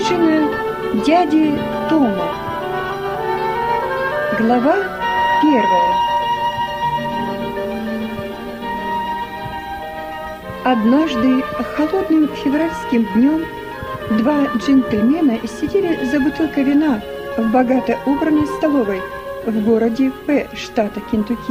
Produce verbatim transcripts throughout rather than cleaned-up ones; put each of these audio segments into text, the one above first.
Хижина дяди Тома. Глава первая. Однажды холодным февральским днем два джентльмена сидели за бутылкой вина в богато убранной столовой в городе П, штата Кентукки.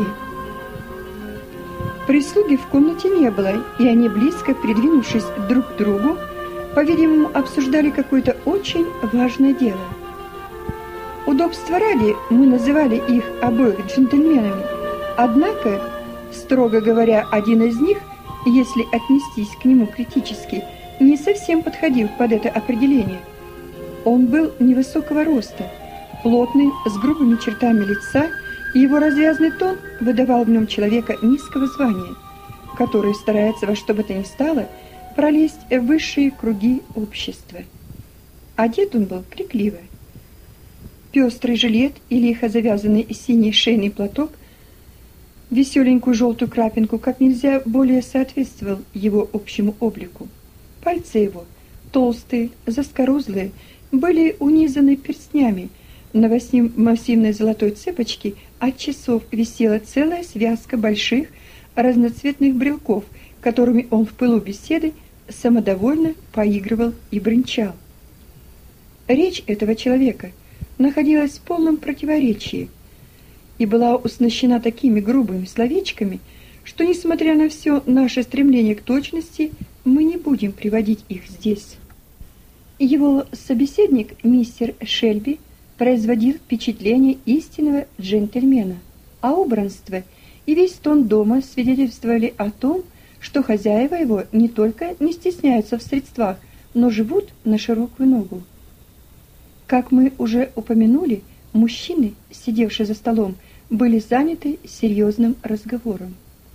Прислуги в комнате не было, и они, близко придвинувшись друг к другу, по-видимому, обсуждали какое-то очень важное дело. Удобства ради мы называли их обоих джентльменами, однако, строго говоря, один из них, если отнестись к нему критически, не совсем подходил под это определение. Он был невысокого роста, плотный, с грубыми чертами лица, и его развязный тон выдавал в нем человека низкого звания, который старается во что бы то ни стало пролезть в высшие круги общества. Одет он был крикливо. Пестрый жилет и лихо завязанный синий шейный платок, веселенькую желтую крапинку, как нельзя более соответствовал его общему облику. Пальцы его, толстые, заскорузлые, были унизаны перстнями. На массивной золотой цепочке от часов висела целая связка больших разноцветных брелков, которыми он в пылу беседы самодовольно поигрывал и бренчал. Речь этого человека находилась в полном противоречии и была оснащена такими грубыми словечками, что, несмотря на все наше стремление к точности, мы не будем приводить их здесь. Его собеседник, мистер Шельби, производил впечатление истинного джентльмена, а убранство и весь тон дома свидетельствовали о том, что хозяева его не только не стесняются в средствах, но живут на широкую ногу. Как мы уже упомянули, мужчины, сидевшие за столом, были заняты серьезным разговором.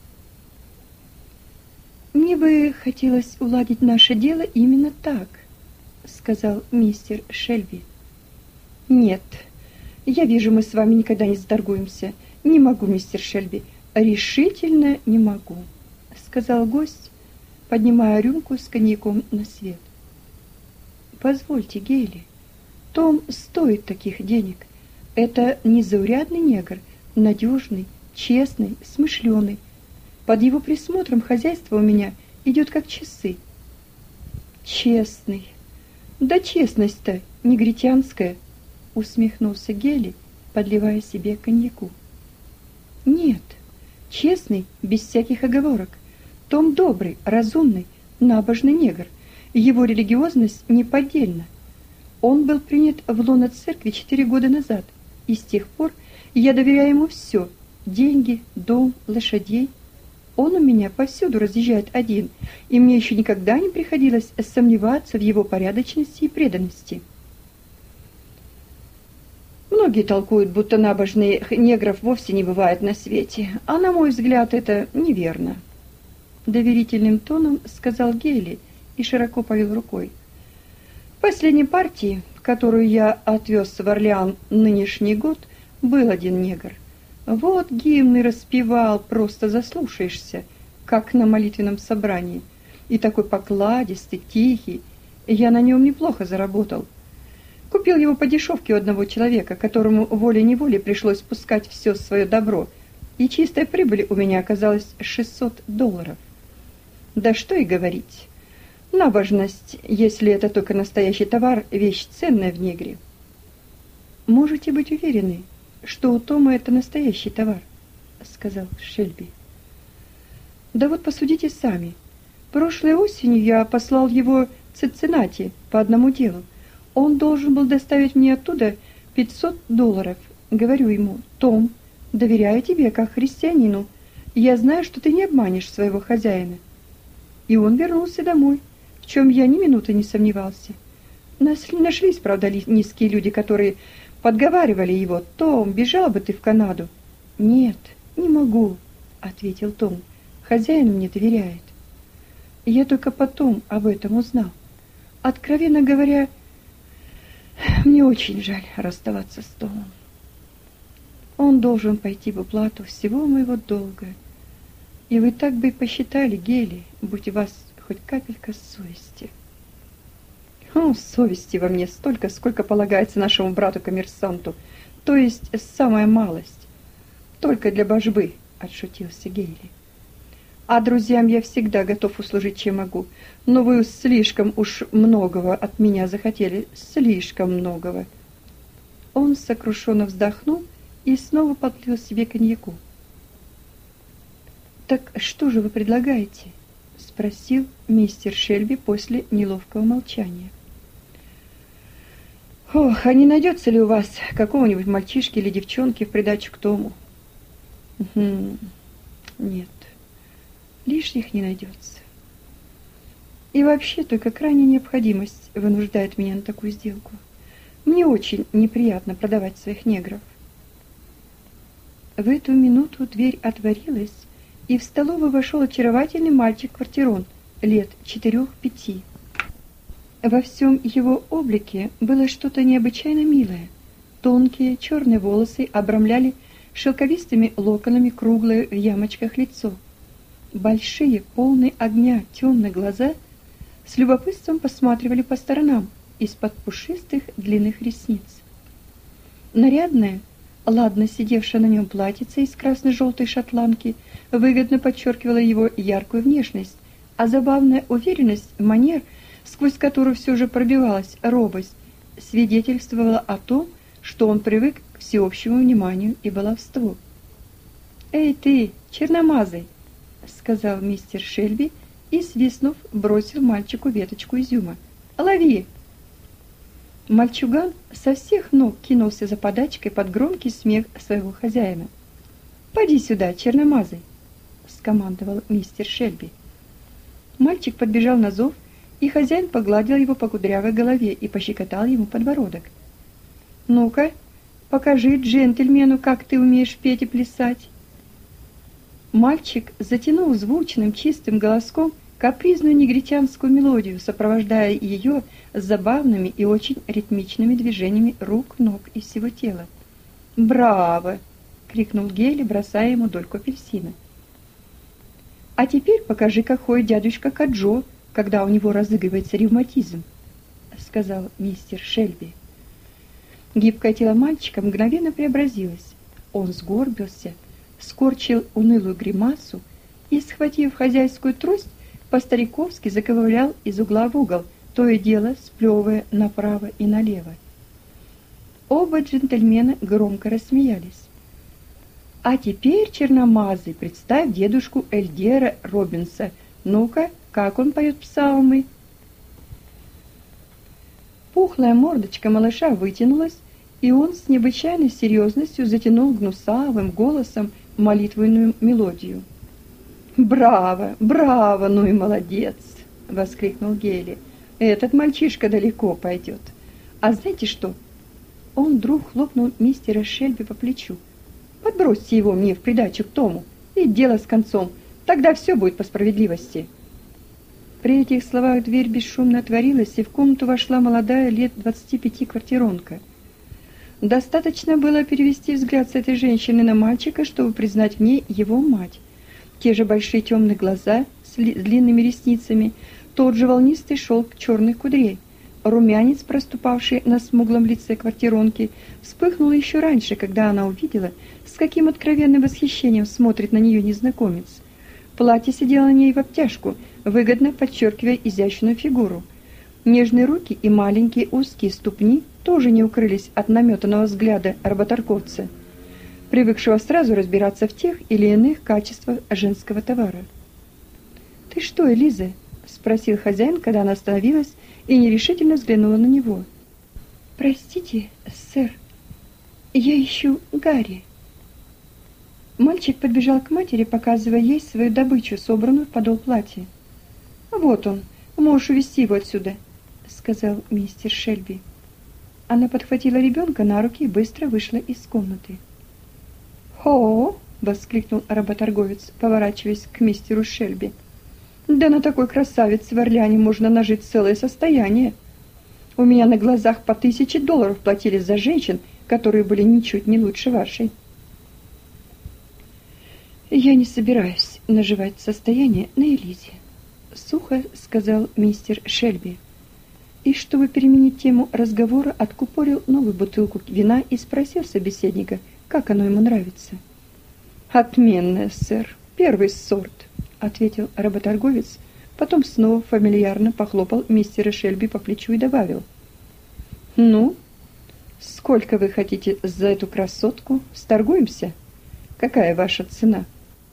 «Мне бы хотелось уладить наше дело именно так», — сказал мистер Шельби. «Нет, я вижу, мы с вами никогда не сторгуемся. Не могу, мистер Шельби, решительно не могу», — сказал гость, поднимая рюмку с коньяком на свет. «Позвольте, Гейли, Том стоит таких денег. Это незаурядный негр, надежный, честный, смышленый. Под его присмотром хозяйство у меня идет как часы». «Честный? Да честность-то негритянская», — усмехнулся Гейли, подливая себе коньяку. «Нет, честный, без всяких оговорок. Том добрый, разумный, набожный негр. Его религиозность неподдельна. Он был принят в лоно церкви четыре года назад, и с тех пор я доверяю ему все — деньги, дом, лошадей. Он у меня повсюду разъезжает один, и мне еще никогда не приходилось сомневаться в его порядочности и преданности». Многие толкуют, будто набожных негров вовсе не бывает на свете, а на мой взгляд это неверно. Доверительным тоном сказал Гейли и широко повел рукой. В последней партии, которую я отвез в Орлеан нынешний год, был один негр. Вот гимны распевал, просто заслушаешься, как на молитвенном собрании. И такой покладистый, тихий. Я на нем неплохо заработал. Купил его по дешевке у одного человека, которому волей-неволей пришлось пускать все свое добро, и чистая прибыль у меня оказалась шестьсот долларов. Да что и говорить. Набожность, если это только настоящий товар, вещь ценная в негре. «Можете быть уверены, что у Тома это настоящий товар», — сказал Шельби. «Да вот посудите сами. Прошлой осенью я послал его в Цинциннати по одному делу. Он должен был доставить мне оттуда пятьсот долларов. Говорю ему: Том, доверяю тебе как христианину. Я знаю, что ты не обманешь своего хозяина. И он вернулся домой, в чем я ни минуты не сомневался. Нашлись, правда, низкие люди, которые подговаривали его: Том, бежал бы ты в Канаду. Нет, не могу, ответил Том. Хозяин мне доверяет. Я только потом об этом узнал. Откровенно говоря, мне очень жаль расставаться с Томом. Он должен пойти в уплату всего моего долга. И вы так бы и посчитали, Гейли, будь у вас хоть капелька совести. О, совести во мне столько, сколько полагается нашему брату-коммерсанту, то есть самая малость. Только для божбы, отшутился Гейли. А друзьям я всегда готов услужить, чем могу, но вы слишком уж многого от меня захотели, слишком многого. Он сокрушенно вздохнул и снова подлил себе коньяку. Так что же вы предлагаете? Спросил мистер Шельби после неловкого молчания. Ох, а не найдется ли у вас какого-нибудь мальчишки или девчонки в придачу к тому? Угу. Нет, лишних не найдется. И вообще только крайняя необходимость вынуждает меня на такую сделку. Мне очень неприятно продавать своих негров. В эту минуту дверь отворилась, и в столовую вошел очаровательный мальчик-квартирон лет четырех-пяти. Во всем его облике было что-то необычайно милое. Тонкие черные волосы обрамляли шелковистыми локонами круглое в ямочках лицо. Большие, полные огня темные глаза с любопытством посматривали по сторонам из-под пушистых длинных ресниц. Нарядная, ладно сидевшая на нем платьице из красно-желтой шотландки выгодно подчеркивала его яркую внешность, а забавная уверенность манер, сквозь которую все же пробивалась робость, свидетельствовала о том, что он привык к всеобщему вниманию и баловству. «Эй ты, черномазый!» — сказал мистер Шельби и, свистнув, бросил мальчику веточку изюма. «Лови!» Мальчуган со всех ног кинулся за подачкой под громкий смех своего хозяина. «Поди сюда, черномазый!» — скомандовал мистер Шельби. Мальчик подбежал на зов, и хозяин погладил его по кудрявой голове и пощекотал ему подбородок. «Ну-ка, покажи джентльмену, как ты умеешь петь и плясать!» Мальчик затянул звучным чистым голоском капризную негритянскую мелодию, сопровождая ее забавными и очень ритмичными движениями рук, ног и всего тела. «Браво!» — крикнул Гейли, бросая ему дольку апельсина. «А теперь покажи, как ходит дядюшка Каджо, когда у него разыгрывается ревматизм», — сказал мистер Шельби. Гибкое тело мальчика мгновенно преобразилось. Он сгорбился, скорчил унылую гримасу и, схватив хозяйскую трость, по-стариковски заковылял из угла в угол, то и дело сплевывая направо и налево. Оба джентльмена громко рассмеялись. «А теперь, черномазый, представь дедушку Эльдера Робинса. Ну-ка, как он поет псалмы?» Пухлая мордочка малыша вытянулась, и он с необычайной серьезностью затянул гнусавым голосом молитвенную мелодию. «Браво! Браво! Ну и молодец!» — воскликнул Гейли. «Этот мальчишка далеко пойдет. А знаете что?» Он вдруг хлопнул мистера Шельби по плечу. «Подбросьте его мне в придачу к тому, и дело с концом. Тогда все будет по справедливости». При этих словах дверь бесшумно отворилась, и в комнату вошла молодая лет двадцати пяти квартиронка. Достаточно было перевести взгляд с этой женщины на мальчика, чтобы признать в ней его мать. Те же большие темные глаза с длинными ресницами, тот же волнистый шелк черных кудрей. Румянец, проступавший на смуглом лице квартиронки, вспыхнул еще раньше, когда она увидела, с каким откровенным восхищением смотрит на нее незнакомец. Платье сидело на ней в обтяжку, выгодно подчеркивая изящную фигуру. Нежные руки и маленькие узкие ступни тоже не укрылись от наметанного взгляда работорговца, привыкшего сразу разбираться в тех или иных качествах женского товара. «Ты что, Элиза?» — спросил хозяин, когда она остановилась и нерешительно взглянула на него. «Простите, сэр, я ищу Гарри». Мальчик подбежал к матери, показывая ей свою добычу, собранную в подол платья. «Вот он, можешь увезти его отсюда», — сказал мистер Шельби. Она подхватила ребенка на руки и быстро вышла из комнаты. «Хо!» — воскликнул работорговец, поворачиваясь к мистеру Шельби. «Да на такой красавице в Орлеане можно нажить целое состояние. У меня на глазах по тысяче долларов платили за женщин, которые были ничуть не лучше вашей». «Я не собираюсь наживать состояние на Элизе», — сухо сказал мистер Шельби. и, чтобы переменить тему разговора, откупорил новую бутылку вина и спросил собеседника, как оно ему нравится. «Отменное, сэр, первый сорт», — ответил работорговец, потом снова фамильярно похлопал мистера Шельби по плечу и добавил. «Ну, сколько вы хотите за эту красотку? Сторгуемся? Какая ваша цена?»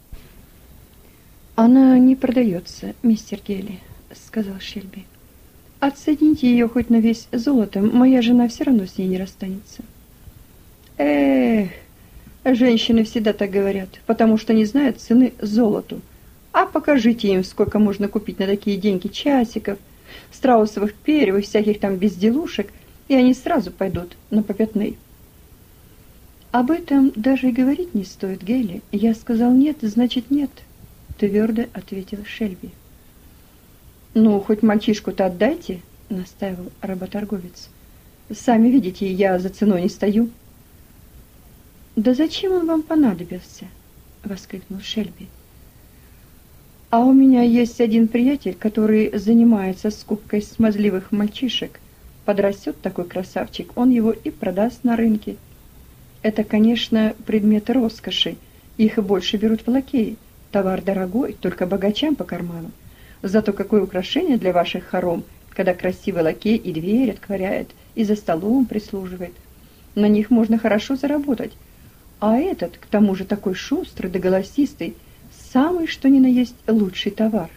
«Она не продается, мистер Гелли», — сказал Шельби. «Оцените ее хоть на весь золотом, моя жена все равно с ней не расстанется». «Эх, женщины всегда так говорят, потому что не знают цены золоту. А покажите им, сколько можно купить на такие деньги часиков, страусовых перьев и всяких там безделушек, и они сразу пойдут на попятный». «Об этом даже и говорить не стоит, Гелли. Я сказал нет, значит нет», — твердо ответил Шельби. «Ну, хоть мальчишку-то отдайте», — настаивал работорговец. «Сами видите, я за ценой не стою». «Да зачем он вам понадобился?» — воскликнул Шельби. «А у меня есть один приятель, который занимается скупкой смазливых мальчишек. Подрастет такой красавчик, он его и продаст на рынке. Это, конечно, предметы роскоши, их и больше берут в лакеи. Товар дорогой, только богачам по карману. Зато какое украшение для ваших хором, когда красивый лакей и дверь отворяет, и за столом прислуживает. На них можно хорошо заработать. А этот, к тому же, такой шустрый да голосистый, самый что ни на есть лучший товар».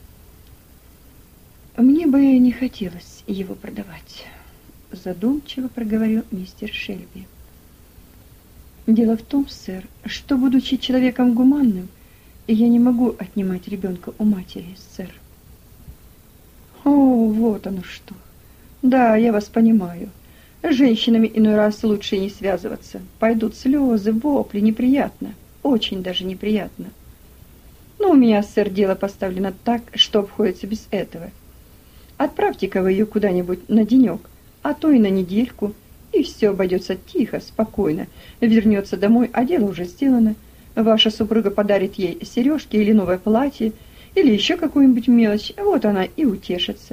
«Мне бы не хотелось его продавать», — задумчиво проговорил мистер Шельби. «Дело в том, сэр, что, будучи человеком гуманным, я не могу отнимать ребенка у матери, сэр». «О, вот оно что! Да, я вас понимаю. С женщинами иной раз лучше не связываться. Пойдут слезы, вопли, неприятно, очень даже неприятно. Но у меня, сэр, дело поставлено так, что обходится без этого. Отправьте-ка вы ее куда-нибудь на денек, а то и на недельку, и все обойдется тихо, спокойно. Вернется домой, а дело уже сделано. Ваша супруга подарит ей сережки или новое платье, или еще какую-нибудь мелочь, вот она и утешится».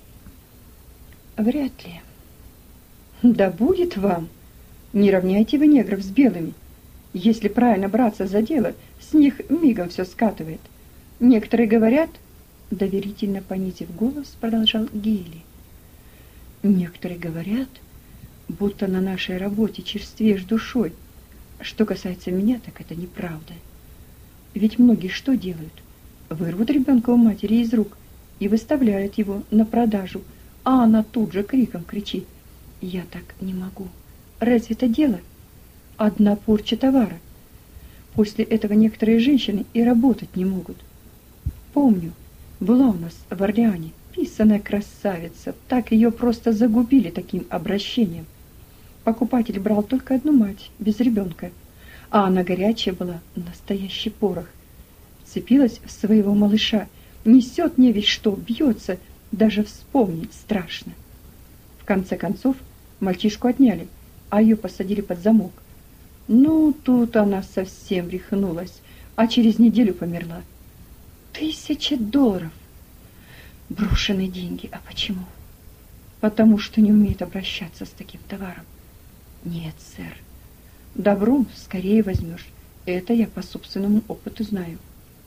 «Вряд ли». «Да будет вам! Не равняйте вы негров с белыми. Если правильно браться за дело, с них мигом все скатывает. Некоторые говорят, — доверительно понизив голос, продолжал Гейли, — некоторые говорят, будто на нашей работе черствеешь душой. Что касается меня, так это неправда. Ведь многие что делают? Вырвут ребенка у матери из рук и выставляют его на продажу, а она тут же криком кричит: «Я так не могу! Разве это дело? Одна порча товара. После этого некоторые женщины и работать не могут. Помню, была у нас в Орлеане писаная красавица, так ее просто загубили таким обращением. Покупатель брал только одну мать, без ребенка, а она горячая была, настоящий порох. Цепилась в своего малыша, несет не весь что, бьется, даже вспомнить страшно. В конце концов мальчишку отняли, а ее посадили под замок. Ну, тут она совсем рехнулась, а через неделю померла. Тысяча долларов! Брошенные деньги. А почему? Потому что не умеет обращаться с таким товаром. Нет, сэр, добром скорее возьмешь. Это я по собственному опыту знаю.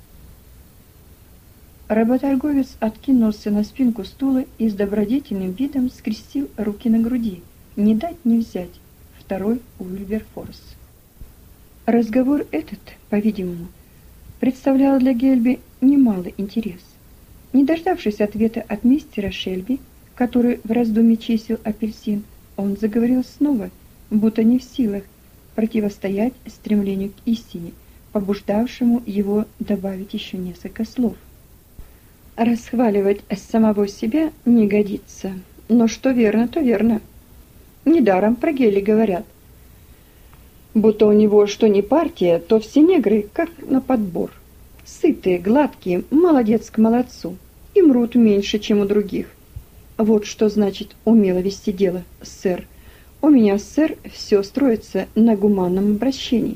Работорговец откинулся на спинку стула и с добродетельным видом скрестил руки на груди. Не дать не взять. Второй Уильберфорс. Разговор этот, по-видимому, представлял для Гельби немалый интерес. Не дождавшись ответа от мистера Шельби, который в раздумье чистил апельсин, он заговорил снова, будто не в силах противостоять стремлению к истине, побуждавшему его добавить еще несколько слов. Расхваливать самого себя не годится, но что верно, то верно. Недаром про Гелли говорят, будто у него что ни партия, то все негры как на подбор. Сытые, гладкие, молодец к молодцу, и мрут меньше, чем у других. Вот что значит умело вести дело, сэр. У меня, сэр, все строится на гуманном обращении.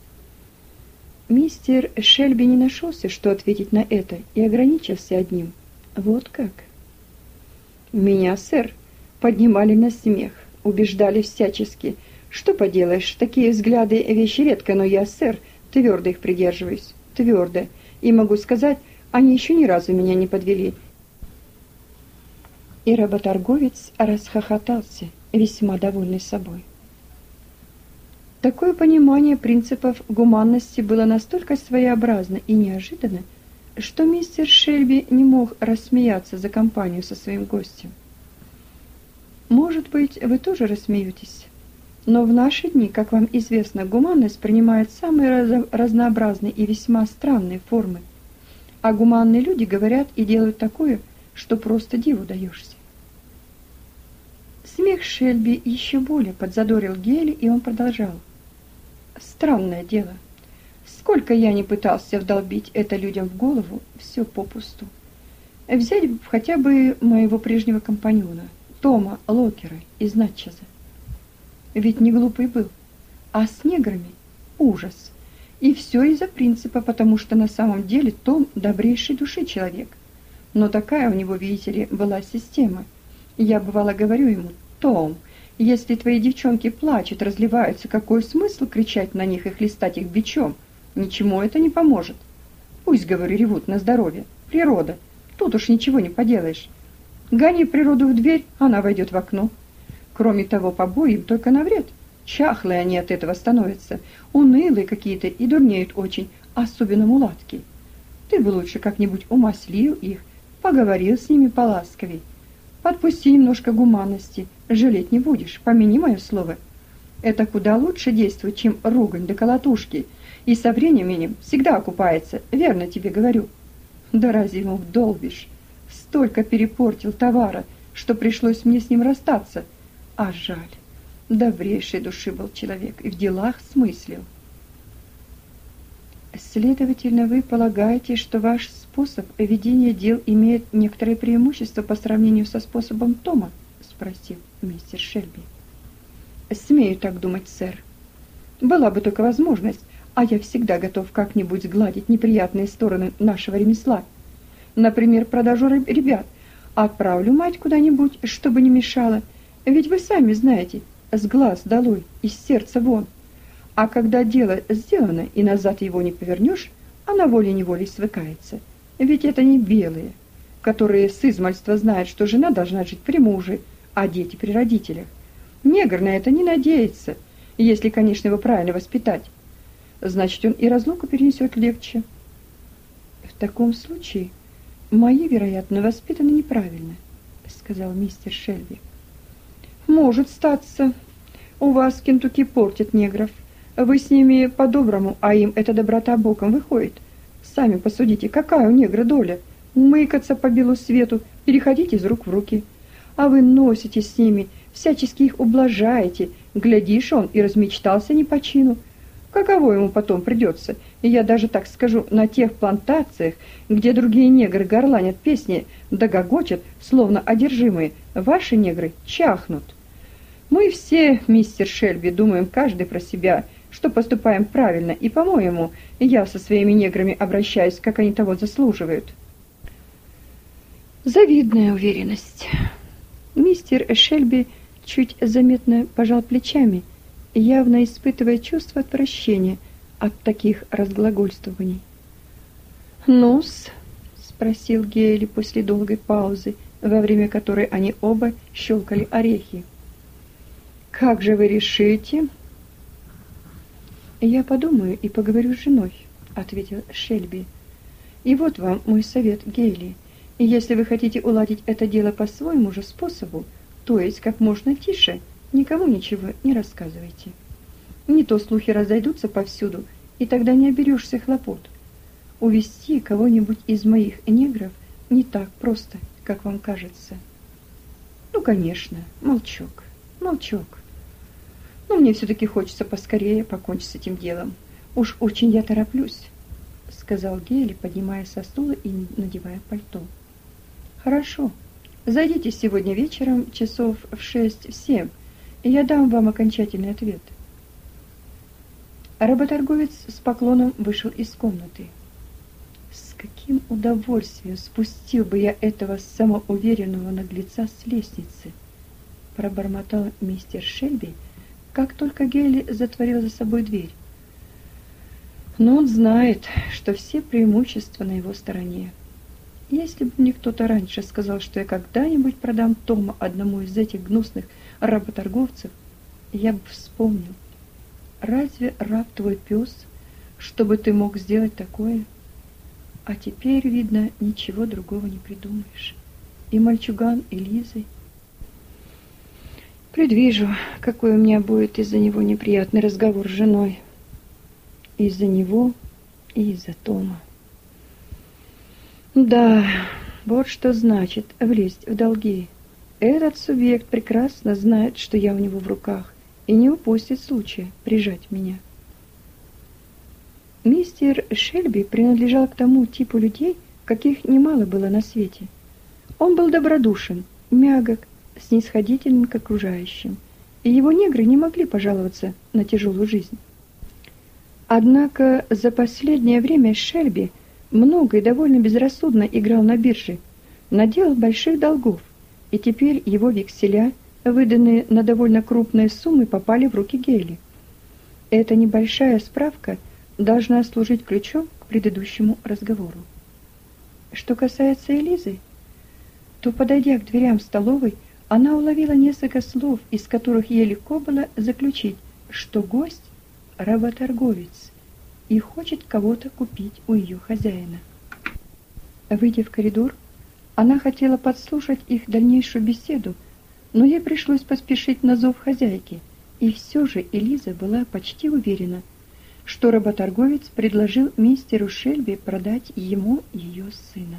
Мистер Шельби не нашелся, что ответить на это, и ограничился одним. Вот как. Меня, сэр, поднимали на смех, убеждали всячески. Что поделаешь, такие взгляды вещи редко, но я, сэр, твердо их придерживаюсь, твердо. И могу сказать, они еще ни разу меня не подвели. И работорговец расхохотался, весьма довольный собой. Такое понимание принципов гуманности было настолько своеобразно и неожиданно, что мистер Шельби не мог рассмеяться за компанию со своим гостем. Может быть, вы тоже рассмеетесь, но в наши дни, как вам известно, гуманность принимает самые раз- разнообразные и весьма странные формы. А гуманные люди говорят и делают такое, что просто диву даешься. Смех Шельби еще более подзадорил Гейли, и он продолжал. Странное дело. Сколько я не пытался вдолбить это людям в голову, все попусту. Взять хотя бы моего прежнего компаньона, Тома Локера из Натчеза. Ведь не глупый был. А с неграми ужас. И все из-за принципа, потому что на самом деле Том добрейшей души человек. Но такая у него, видите ли, была система. Я бывало говорю ему: Том, если твои девчонки плачут, разливаются, какой смысл кричать на них и хлестать их бичом? Ничему это не поможет. Пусть, говорю, ревут на здоровье. Природа. Тут уж ничего не поделаешь. Гони природу в дверь, она войдет в окно. Кроме того, побои им только на вред. Чахлые они от этого становятся, унылые какие-то и дурнеют очень, особенно мулатки. Ты бы лучше как-нибудь умаслил их, поговорил с ними поласковей. Подпусти немножко гуманности, жалеть не будешь, помяни мое слово. Это куда лучше действует, чем ругань да колотушки, и со временем всегда окупается, верно тебе говорю. Да разве ему вдолбишь? Столько перепортил товара, что пришлось мне с ним расстаться. А жаль, добрейшей души был человек и в делах смыслил. Следовательно, вы полагаете, что ваш способ ведения дел имеет некоторые преимущества по сравнению со способом Тома? Спросил мистер Шельби. Смею так думать, сэр. Была бы только возможность, а я всегда готов как-нибудь сгладить неприятные стороны нашего ремесла. Например, продажу ребят. Отправлю мать куда-нибудь, чтобы не мешала. Ведь вы сами знаете, с глаз долой, из сердца вон. А когда дело сделано и назад его не повернешь, она волей-неволей свыкается. Ведь это не белые, которые с измальства знают, что жена должна жить при муже, а дети при родителях. Негр на это не надеется, если, конечно, его правильно воспитать. Значит, он и разлуку перенесет легче. В таком случае мои, вероятно, воспитаны неправильно, сказал мистер Шельби. Может статься. У вас в Кентукки портят негров. Вы с ними по-доброму, а им эта доброта боком выходит. Сами посудите, какая у негра доля. Мыкаться по белу свету, переходить из рук в руки. А вы носитесь с ними, всячески их ублажаете. Глядишь, он и размечтался не по чину. Каково ему потом придется, и я даже так скажу, на тех плантациях, где другие негры горланят песни, да гогочат, словно одержимые, ваши негры чахнут. Мы все, мистер Шельби, думаем каждый про себя, что поступаем правильно, и, по-моему, я со своими неграми обращаюсь, как они того заслуживают. Завидная уверенность. Мистер Шельби чуть заметно пожал плечами, явно испытывая чувство отвращения от таких разглагольствований. «Ну-с», — спросил Гейли после долгой паузы, во время которой они оба щелкали орехи. «Как же вы решите?» «Я подумаю и поговорю с женой», — ответил Шельби. «И вот вам мой совет, Гейли. Если вы хотите уладить это дело по своему же способу, то есть как можно тише, никому ничего не рассказывайте. Не то слухи разойдутся повсюду, и тогда не оберешься хлопот. Увести кого-нибудь из моих негров не так просто, как вам кажется. Ну, конечно, молчок, молчок. Но мне все-таки хочется поскорее покончить с этим делом. Уж очень я тороплюсь», — сказал Гейли, поднимаясь со стула и надевая пальто. «Хорошо. Зайдите сегодня вечером часов в шесть-семь, и я дам вам окончательный ответ». Работорговец с поклоном вышел из комнаты. С каким удовольствием спустил бы я этого самоуверенного наглеца с лестницы, пробормотал мистер Шельби, как только Гейли затворил за собой дверь. Но он знает, что все преимущества на его стороне. Если бы мне кто-то раньше сказал, что я когда-нибудь продам Тома одному из этих гнусных работорговцев, я бы вспомнил. Разве раб твой пес, чтобы ты мог сделать такое? А теперь, видно, ничего другого не придумаешь. И мальчуган, и Лизы. Предвижу, какой у меня будет из-за него неприятный разговор с женой. Из-за него и из-за Тома. Да, вот что значит влезть в долги. Этот субъект прекрасно знает, что я у него в руках, и не упустит случая прижать меня. Мистер Шельби принадлежал к тому типу людей, каких немало было на свете. Он был добродушен, мягок, снисходителен к окружающим, и его негры не могли пожаловаться на тяжелую жизнь. Однако за последнее время Шельби много и довольно безрассудно играл на бирже, наделал больших долгов, и теперь его векселя, выданные на довольно крупные суммы, попали в руки Гейли. Эта небольшая справка должна служить ключом к предыдущему разговору. Что касается Элизы, то, подойдя к дверям столовой, она уловила несколько слов, из которых ей легко было заключить, что гость — работорговец и хочет кого-то купить у ее хозяина. Выйдя в коридор, она хотела подслушать их дальнейшую беседу, но ей пришлось поспешить на зов хозяйки, и все же Элиза была почти уверена, что работорговец предложил мистеру Шельби продать ему ее сына.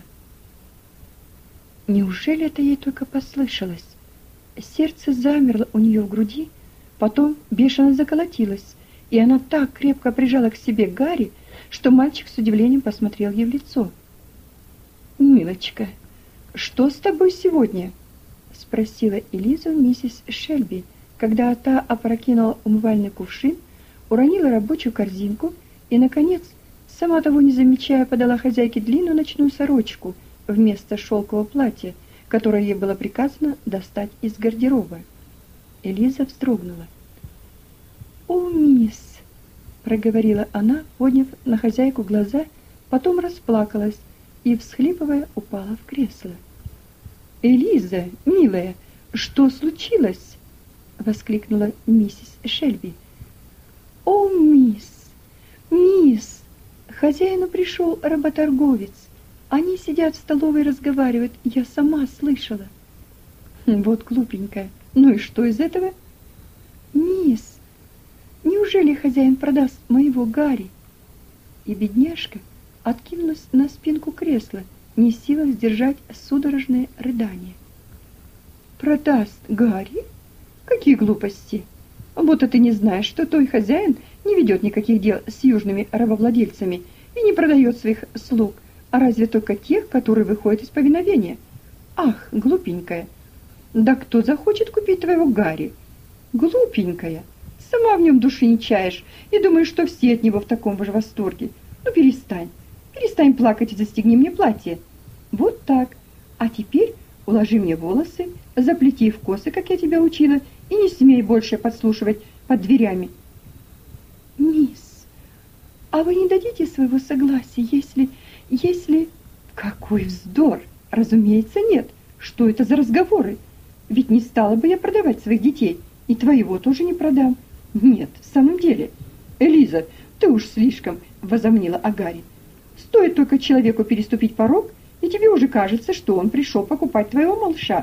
Неужели это ей только послышалось? Сердце замерло у нее в груди, потом бешено заколотилось, и она так крепко прижала к себе Гарри, что мальчик с удивлением посмотрел ей в лицо. «Милочка, что с тобой сегодня?» — спросила Элиза миссис Шельби, когда та опрокинула умывальный кувшин, уронила рабочую корзинку и, наконец, сама того не замечая, подала хозяйке длинную ночную сорочку вместо шелкового платья, которое ей было приказано достать из гардероба. Элиза вздрогнула. «О, мисс!» — проговорила она, подняв на хозяйку глаза, потом расплакалась и, всхлипывая, упала в кресло. «Элиза, милая, что случилось?» — воскликнула миссис Шельби. «О, мисс! Мисс! Хозяину пришел работорговец. Они сидят в столовой и разговаривают. Я сама слышала». «Вот глупенькая. Ну и что из этого?» «Мисс, неужели хозяин продаст моего Гарри?» И бедняжка откинулась на спинку кресла, не в силах сдержать судорожное рыдание. «Продаст Гарри? Какие глупости! Будто ты не знаешь, что твой хозяин не ведет никаких дел с южными рабовладельцами и не продает своих слуг, а разве только тех, которые выходят из повиновения. Ах, глупенькая! Да кто захочет купить твоего Гарри? Глупенькая! Сама в нем души не чаешь и думаешь, что все от него в таком же восторге. Ну перестань, перестань плакать и застегни мне платье. Вот так. А теперь уложи мне волосы, заплети в косы, как я тебя учила, и не смей больше подслушивать под дверями». «Мисс, а вы не дадите своего согласия, если... если...» «Какой вздор! Разумеется, нет. Что это за разговоры? Ведь не стала бы я продавать своих детей, и твоего тоже не продам. Нет, в самом деле. Элиза, ты уж слишком возомнила о Гарри. Стоит только человеку переступить порог, и тебе уже кажется, что он пришел покупать твоего малыша».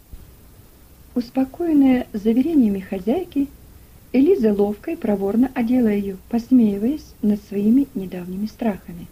Успокоенная заверениями хозяйки, Элиза ловко и проворно одела ее, посмеиваясь над своими недавними страхами.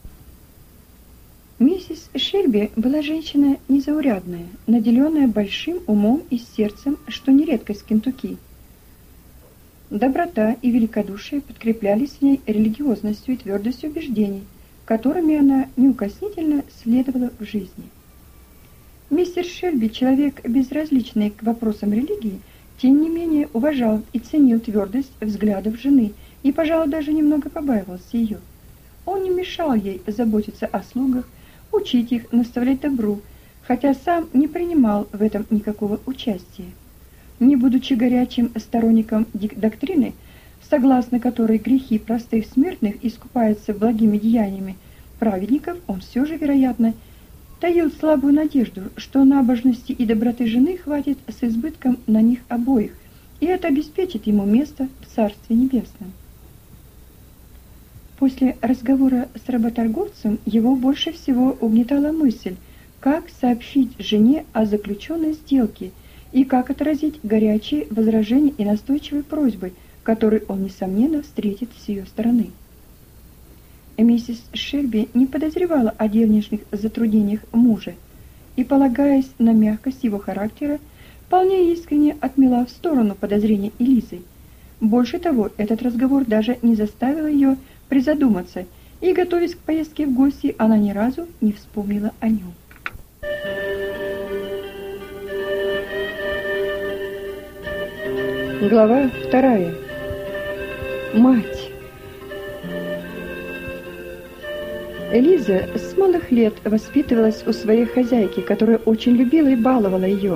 Миссис Шельби была женщина незаурядная, наделенная большим умом и сердцем, что не редкость в Кентукки. Доброта и великодушие подкреплялись в ней религиозностью и твердостью убеждений, которыми она неукоснительно следовала в жизни. Мистер Шельби, человек безразличный к вопросам религии, тем не менее уважал и ценил твердость взглядов жены и, пожалуй, даже немного побаивался ее. Он не мешал ей заботиться о слугах, учить их, наставлять добру, хотя сам не принимал в этом никакого участия. Не будучи горячим сторонником доктрины, согласно которой грехи простых смертных искупаются благими деяниями праведников, он все же, вероятно, таил слабую надежду, что набожности и доброты жены хватит с избытком на них обоих, и это обеспечит ему место в Царстве Небесном. После разговора с работорговцем его больше всего угнетала мысль, как сообщить жене о заключенной сделке и как отразить горячие возражения и настойчивые просьбы, которые он, несомненно, встретит с ее стороны. Миссис Шельби не подозревала о денежных затруднениях мужа и, полагаясь на мягкость его характера, вполне искренне отмела в сторону подозрения Элизы. Больше того, этот разговор даже не заставил ее призадуматься, и, готовясь к поездке в гости, она ни разу не вспомнила о нем. Глава вторая. Мать. Элиза с малых лет воспитывалась у своей хозяйки, которая очень любила и баловала ее.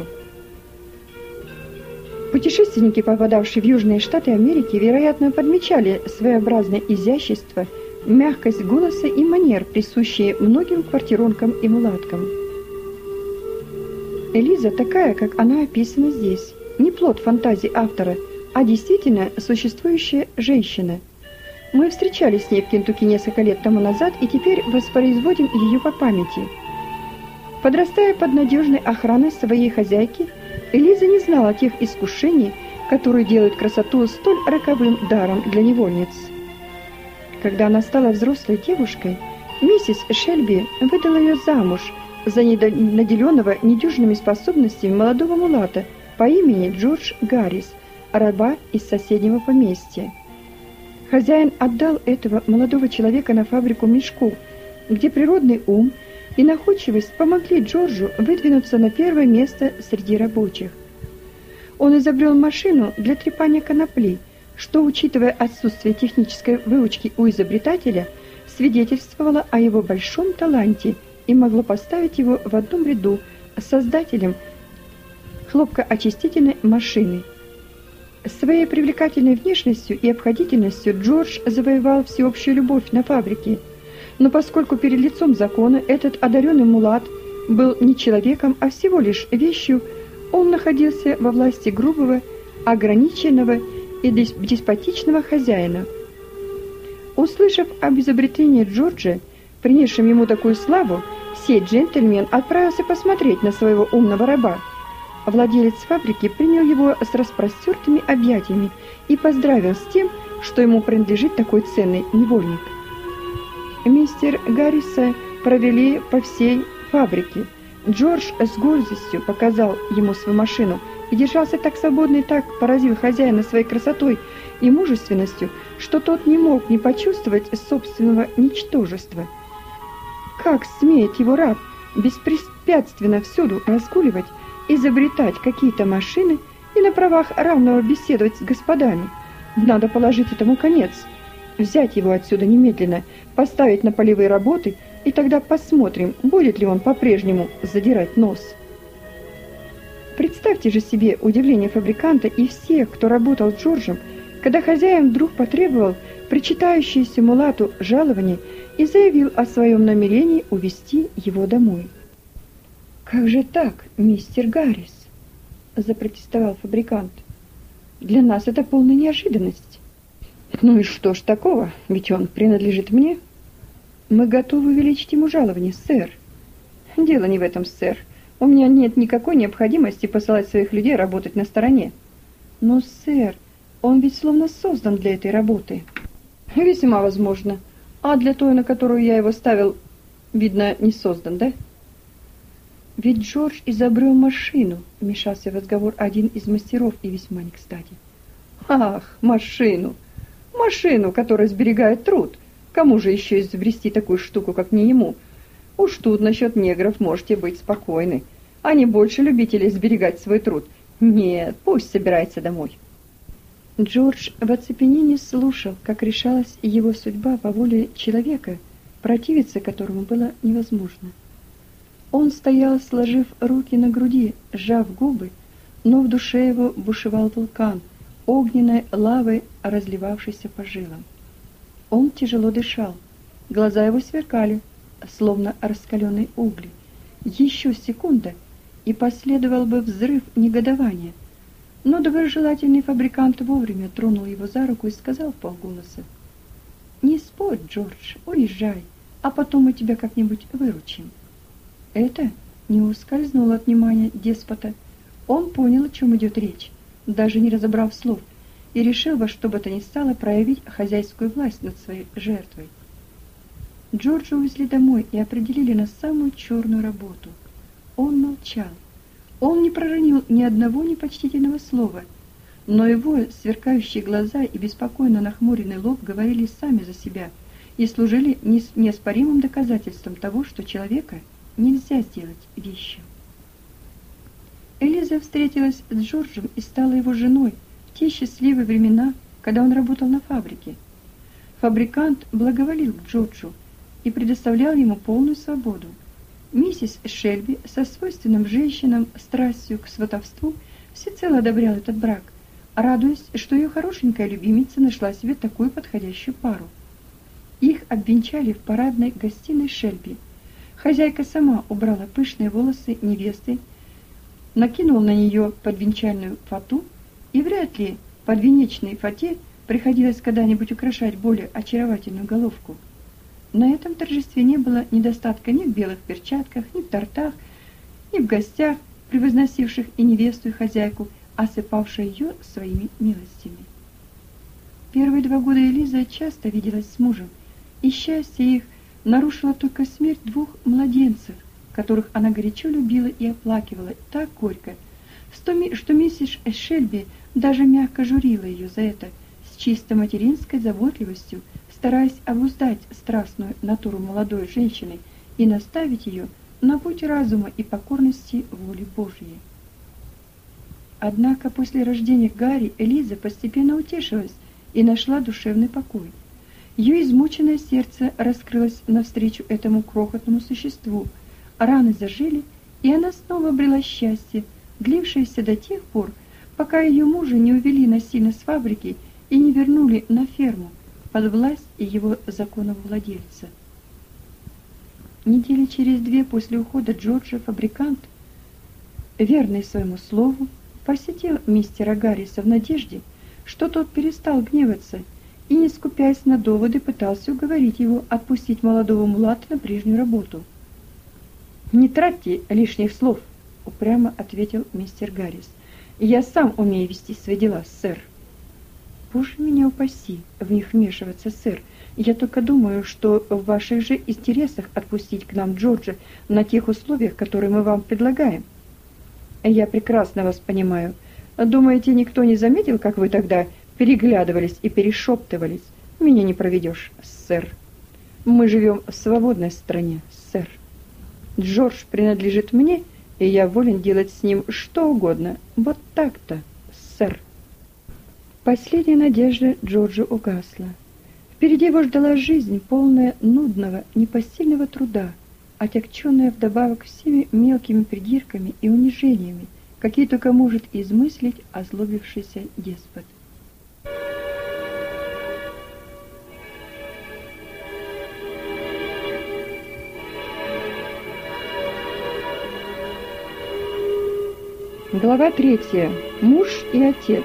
Путешественники, попадавшие в Южные Штаты Америки, вероятно, подмечали своеобразное изящество, мягкость голоса и манер, присущие многим квартиронкам и мулаткам. Элиза такая, как она описана здесь, не плод фантазии автора, а действительно существующая женщина. Мы встречались с ней в Кентукки несколько лет тому назад и теперь воспроизводим ее по памяти. Подрастая под надежной охраной своей хозяйки, Элиза не знала тех искушений, которые делают красоту столь роковым даром для невольниц. Когда она стала взрослой девушкой, миссис Шельби выдала ее замуж за наделенного недюжинными способностями молодого мулата по имени Джордж Гаррис, раба из соседнего поместья. Хозяин отдал этого молодого человека на фабрику мешков, где природный ум и находчивость помогли Джорджу выдвинуться на первое место среди рабочих. Он изобрел машину для трепания конопли, что, учитывая отсутствие технической выучки у изобретателя, свидетельствовало о его большом таланте и могло поставить его в одном ряду с создателем хлопкоочистительной машины. Своей привлекательной внешностью и обходительностью Джордж завоевал всеобщую любовь на фабрике. Но поскольку перед лицом закона этот одаренный мулат был не человеком, а всего лишь вещью, он находился во власти грубого, ограниченного и деспотичного хозяина. Услышав об изобретении Джорджа, принесшем ему такую славу, сей джентльмен отправился посмотреть на своего умного раба. Владелец фабрики принял его с распростертыми объятиями и поздравил с тем, что ему принадлежит такой ценный невольник. Мистер Гарриса провели по всей фабрике. Джордж с гордостью показал ему свою машину и держался так свободно и так поразил хозяина своей красотой и мужественностью, что тот не мог не почувствовать собственного ничтожества. Как смеет его раб беспрепятственно всюду разгуливать, изобретать какие-то машины и на правах равного беседовать с господами? Надо положить этому конец, взять его отсюда немедленно, поставить на полевые работы, и тогда посмотрим, будет ли он по-прежнему задирать нос. Представьте же себе удивление фабриканта и всех, кто работал с Джорджем, когда хозяин вдруг потребовал причитающееся мулату жалование и заявил о своем намерении увезти его домой. «Как же так, мистер Гаррис?» – запротестовал фабрикант. «Для нас это полная неожиданность». «Ну и что ж такого, ведь он принадлежит мне. Мы готовы увеличить ему жалование, сэр». «Дело не в этом, сэр. У меня нет никакой необходимости посылать своих людей работать на стороне». «Но, сэр, он ведь словно создан для этой работы». «Весьма возможно. А для той, на которую я его ставил, видно, не создан, да?» «Ведь Джордж изобрел машину», — вмешался в разговор один из мастеров и весьма не кстати. «Ах, машину! Машину, которая сберегает труд! Кому же еще изобрести такую штуку, как не ему? Уж тут насчет негров можете быть спокойны. Они больше любители сберегать свой труд. Нет, пусть собирается домой». Джордж в оцепенении слушал, как решалась его судьба по воле человека, противиться которому было невозможно. Он стоял, сложив руки на груди, сжав губы, но в душе его бушевал вулкан, огненной лавой разливавшейся по жилам. Он тяжело дышал, глаза его сверкали, словно раскаленные угли. Еще секунда, и последовал бы взрыв негодования. Но доброжелательный фабрикант вовремя тронул его за руку и сказал вполголоса: «Не спорь, Джордж, уезжай, а потом мы тебя как-нибудь выручим». Это не ускользнуло от внимания деспота. Он понял, о чем идет речь, даже не разобрав слов, и решил во что бы то ни стало проявить хозяйскую власть над своей жертвой. Джорджа увезли домой и определили на самую черную работу. Он молчал. Он не проронил ни одного непочтительного слова, но его сверкающие глаза и беспокойно нахмуренный лоб говорили сами за себя и служили неоспоримым доказательством того, что человека нельзя сделать вещью. Элиза встретилась с Джорджем и стала его женой в те счастливые времена, когда он работал на фабрике. Фабрикант благоволил к Джорджу и предоставлял ему полную свободу. Миссис Шельби со свойственным женщинам страстью к сватовству всецело одобряла этот брак, радуясь, что ее хорошенькая любимица нашла себе такую подходящую пару. Их обвенчали в парадной гостиной Шельби. Хозяйка сама убрала пышные волосы невесты, накинула на нее подвенчальную фату, и вряд ли подвенечной фате приходилось когда-нибудь украшать более очаровательную головку. На этом торжестве не было недостатка ни в белых перчатках, ни в тортах, ни в гостях, превозносивших и невесту, и хозяйку, осыпавших ее своими милостями. Первые два года Элиза часто виделась с мужем, и счастье их нарушила только смерть двух младенцев, которых она горячо любила и оплакивала так горько, что миссис Шельби даже мягко журила ее за это, с чисто материнской заботливостью, стараясь обуздать страстную натуру молодой женщины и наставить ее на путь разума и покорности воле Божьей. Однако после рождения Гарри Элиза постепенно утешилась и нашла душевный покой. Ее измученное сердце раскрылось навстречу этому крохотному существу, раны зажили, и она снова обрела счастье, длившееся до тех пор, пока ее мужа не увели насильно с фабрики и не вернули на ферму под власть его законного владельца. Недели через две после ухода Джорджа фабрикант, верный своему слову, посетил мистера Гарриса в надежде, что тот перестал гневаться и, не скупясь на доводы, пытался уговорить его отпустить молодого мулата на прежнюю работу. «Не тратьте лишних слов», — упрямо ответил мистер Гаррис. «Я сам умею вести свои дела, сэр». «Боже меня упаси в них вмешиваться, сэр. Я только думаю, что в ваших же интересах отпустить к нам Джорджа на тех условиях, которые мы вам предлагаем». «Я прекрасно вас понимаю. Думаете, никто не заметил, как вы тогда переглядывались и перешептывались? Меня не проведешь, сэр. Мы живем в свободной стране, сэр. Джордж принадлежит мне, и я волен делать с ним что угодно. Вот так-то, сэр». Последняя надежда Джорджа угасла. Впереди его ждала жизнь, полная нудного, непосильного труда, отягченная вдобавок всеми мелкими придирками и унижениями, какие только может измыслить озлобившийся деспот. Глава третья. Муж и отец.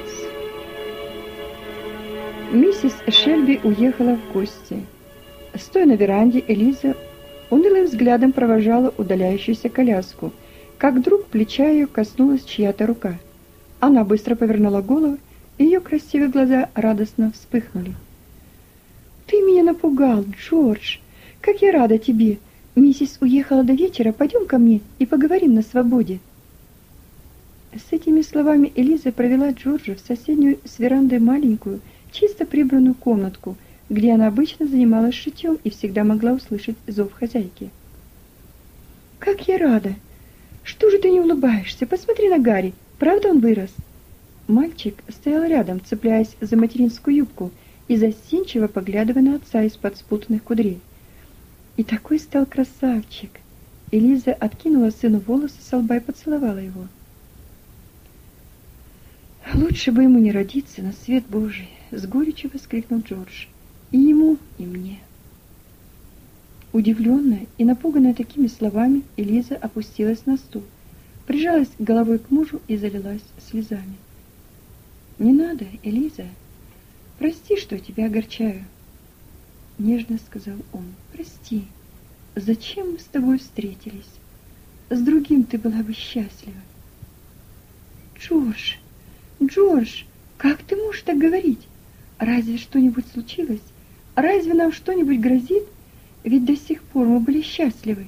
Миссис Шельби уехала в гости. Стоя на веранде, Элиза унылым взглядом провожала удаляющуюся коляску, как вдруг плеча ее коснулась чья-то рука. Она быстро повернула голову, и ее красивые глаза радостно вспыхнули. «Ты меня напугал, Джордж! Как я рада тебе! Миссис уехала до вечера, пойдем ко мне и поговорим на свободе». С этими словами Элиза провела Джорджа в соседнюю с верандой маленькую, чисто прибранную комнатку, где она обычно занималась шитьем и всегда могла услышать зов хозяйки. «Как я рада! Что же ты не улыбаешься? Посмотри на Гарри. Правда он вырос?» Мальчик стоял рядом, цепляясь за материнскую юбку и застенчиво поглядывая на отца из-под спутанных кудрей. И такой стал красавчик. Элиза откинула сыну волосы со лба и поцеловала его. «Лучше бы ему не родиться на свет Божий!» — с горечью воскликнул Джордж. «И ему, и мне!» Удивленная и напуганная такими словами, Элиза опустилась на стул, прижалась головой к мужу и залилась слезами. «Не надо, Элиза. Прости, что я тебя огорчаю», — нежно сказал он. «Прости. Зачем мы с тобой встретились? С другим ты была бы счастлива». «Джордж, Джордж, как ты можешь так говорить? Разве что-нибудь случилось? Разве нам что-нибудь грозит? Ведь до сих пор мы были счастливы».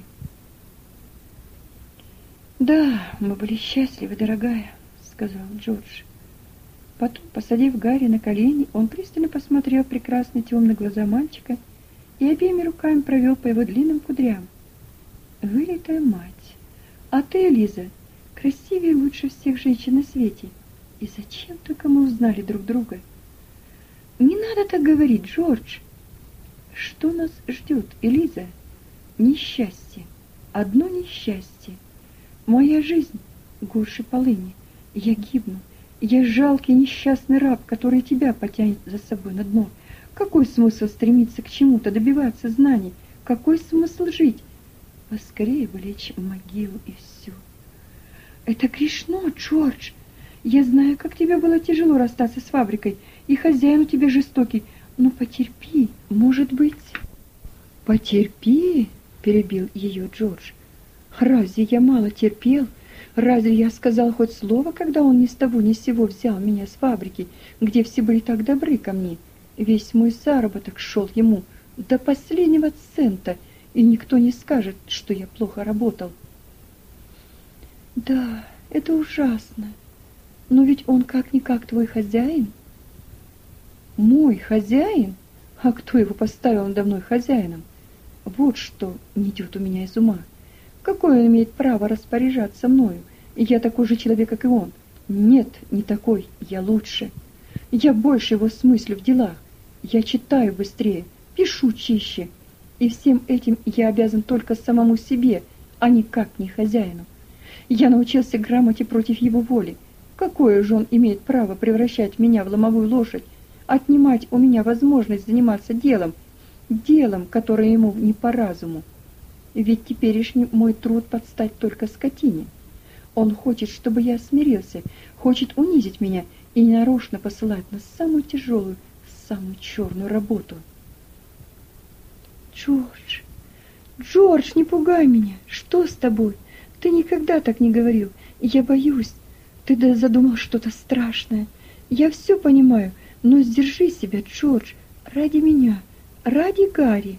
«Да, мы были счастливы, дорогая», — сказал Джордж. Потом, посадив Гарри на колени, он пристально посмотрел в прекрасные темные глаза мальчика и обеими руками провел по его длинным кудрям. «Вылитая мать! А ты, Элиза, красивее и лучше всех женщин на свете. И зачем только мы узнали друг друга?» «Не надо так говорить, Джордж!» «Что нас ждет, Элиза? Несчастье. Одно несчастье. Моя жизнь горше полыни. Я гибну. Я жалкий несчастный раб, который тебя потянет за собой на дно. Какой смысл стремиться к чему-то, добиваться знаний? Какой смысл жить? Поскорее бы лечь в могилу и все». «Это грешно, Джордж. Я знаю, как тебе было тяжело расстаться с фабрикой, и хозяин у тебя жестокий. Но потерпи, может быть...» «Потерпи», — перебил ее Джордж. «Разве я мало терпел? Разве я сказал хоть слово, когда он ни с того ни с сего взял меня с фабрики, где все были так добры ко мне? Весь мой заработок шел ему до последнего цента, и никто не скажет, что я плохо работал». «Да, это ужасно. Но ведь он как-никак твой хозяин». «Мой хозяин? А кто его поставил надо мной хозяином? Вот что не идет у меня из ума. Какое он имеет право распоряжаться мною? Я такой же человек, как и он. Нет, не такой, я лучше. Я больше его смыслю в делах. Я читаю быстрее, пишу чище. И всем этим я обязан только самому себе, а никак не хозяину. Я научился грамоте против его воли. Какое же он имеет право превращать меня в ломовую лошадь, отнимать у меня возможность заниматься делом, делом, которое ему не по разуму? Ведь теперешний мой труд подстать только скотине. Он хочет, чтобы я смирился, хочет унизить меня и ненарочно посылать на самую тяжелую, самую черную работу. Джордж, Джордж, не пугай меня. Что с тобой? Ты никогда так не говорил. Я боюсь. Ты да задумал что-то страшное. Я все понимаю, но сдержи себя, Джордж, ради меня, ради Гарри.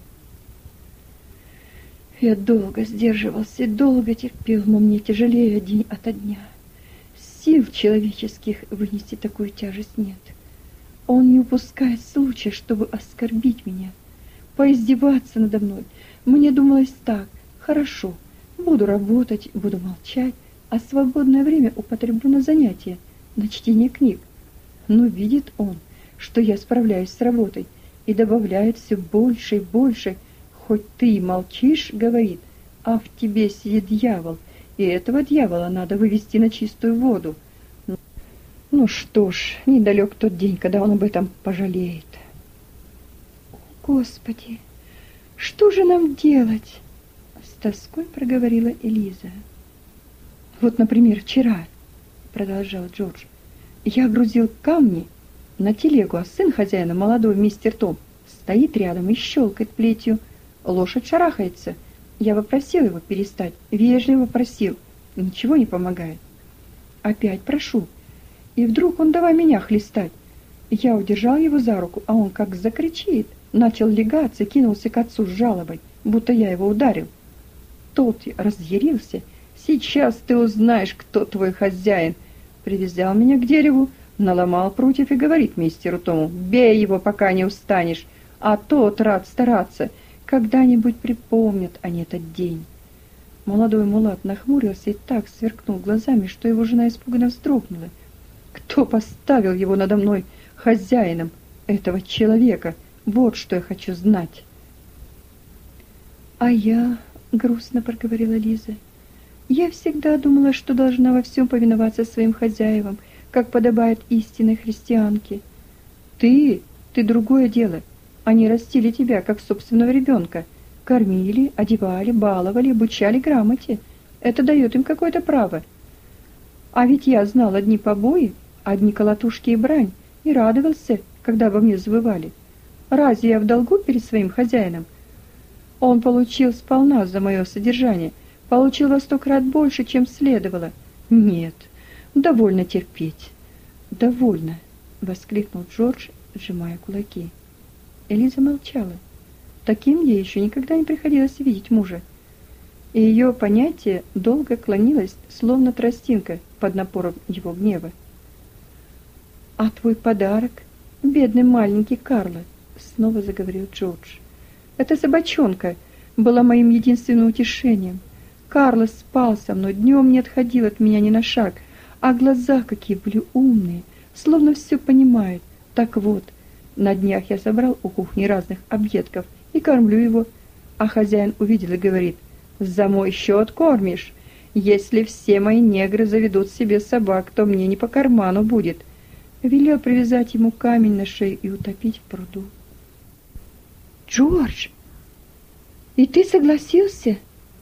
Я долго сдерживался, долго терпел, но мне тяжелее день ото дня. Сил человеческих вынести такую тяжесть нет. Он не упускает случая, чтобы оскорбить меня, поиздеваться надо мной. Мне думалось так: хорошо, буду работать, буду молчать, а свободное время употреблю на занятия, на чтение книг. Но видит он, что я справляюсь с работой, и добавляет все больше и больше. Хоть ты и молчишь, говорит, а в тебе сидит дьявол, и этого дьявола надо вывести на чистую воду. Ну что ж, недалек тот день, когда он об этом пожалеет. Господи, что же нам делать? С тоской проговорила Элиза. Вот, например, вчера, продолжал Джордж, я грузил камни на телегу, а сын хозяина, молодой мистер Том, стоит рядом и щелкает плетью. Лошадь шарахается. Я попросил его перестать, вежливо просил. Ничего не помогает. Опять прошу. И вдруг он давай меня хлестать. Я удержал его за руку, а он как закричит. Начал лягаться, кинулся к отцу с жалобой, будто я его ударил. Тот разъярился. Сейчас ты узнаешь, кто твой хозяин. Привязал меня к дереву, наломал прутьев и говорит мистеру Тому: бей его, пока не устанешь. А тот рад стараться. Когда-нибудь припомнят они этот день. Молодой мулат нахмурился и так сверкнул глазами, что его жена испуганно вздрогнула. Кто Кто поставил его надо мной хозяином этого человека? Вот что я хочу знать. А я, грустно проговорила Лиза, я всегда думала, что должна во всем повиноваться своим хозяевам, как подобает истинной христианке. Ты, ты другое дело. Они растили тебя, как собственного ребенка. Кормили, одевали, баловали, обучали грамоте. Это дает им какое-то право. А ведь я знал одни побои, одни колотушки и брань, и радовался, когда обо мне забывали. Разве я в долгу перед своим хозяином? Он получил сполна за мое содержание, получил во сто крат больше, чем следовало. Нет, довольно терпеть. Довольно, воскликнул Джордж, сжимая кулаки. Элиза молчала. Таким ей еще никогда не приходилось видеть мужа. И ее понятие долго клонилось, словно тростинка под напором его гнева. «А твой подарок, бедный маленький Карло», — снова заговорил Джордж. «Эта собачонка была моим единственным утешением. Карло спал со мной, днем не отходил от меня ни на шаг, а глаза какие были умные, словно все понимает. Так вот, на днях я собрал у кухни разных объедков и кормлю его, а хозяин увидел и говорит: «За мой счет кормишь. Если все мои негры заведут себе собак, то мне не по карману будет». Велел привязать ему камень на шею и утопить в пруду. «Джордж, и ты согласился?»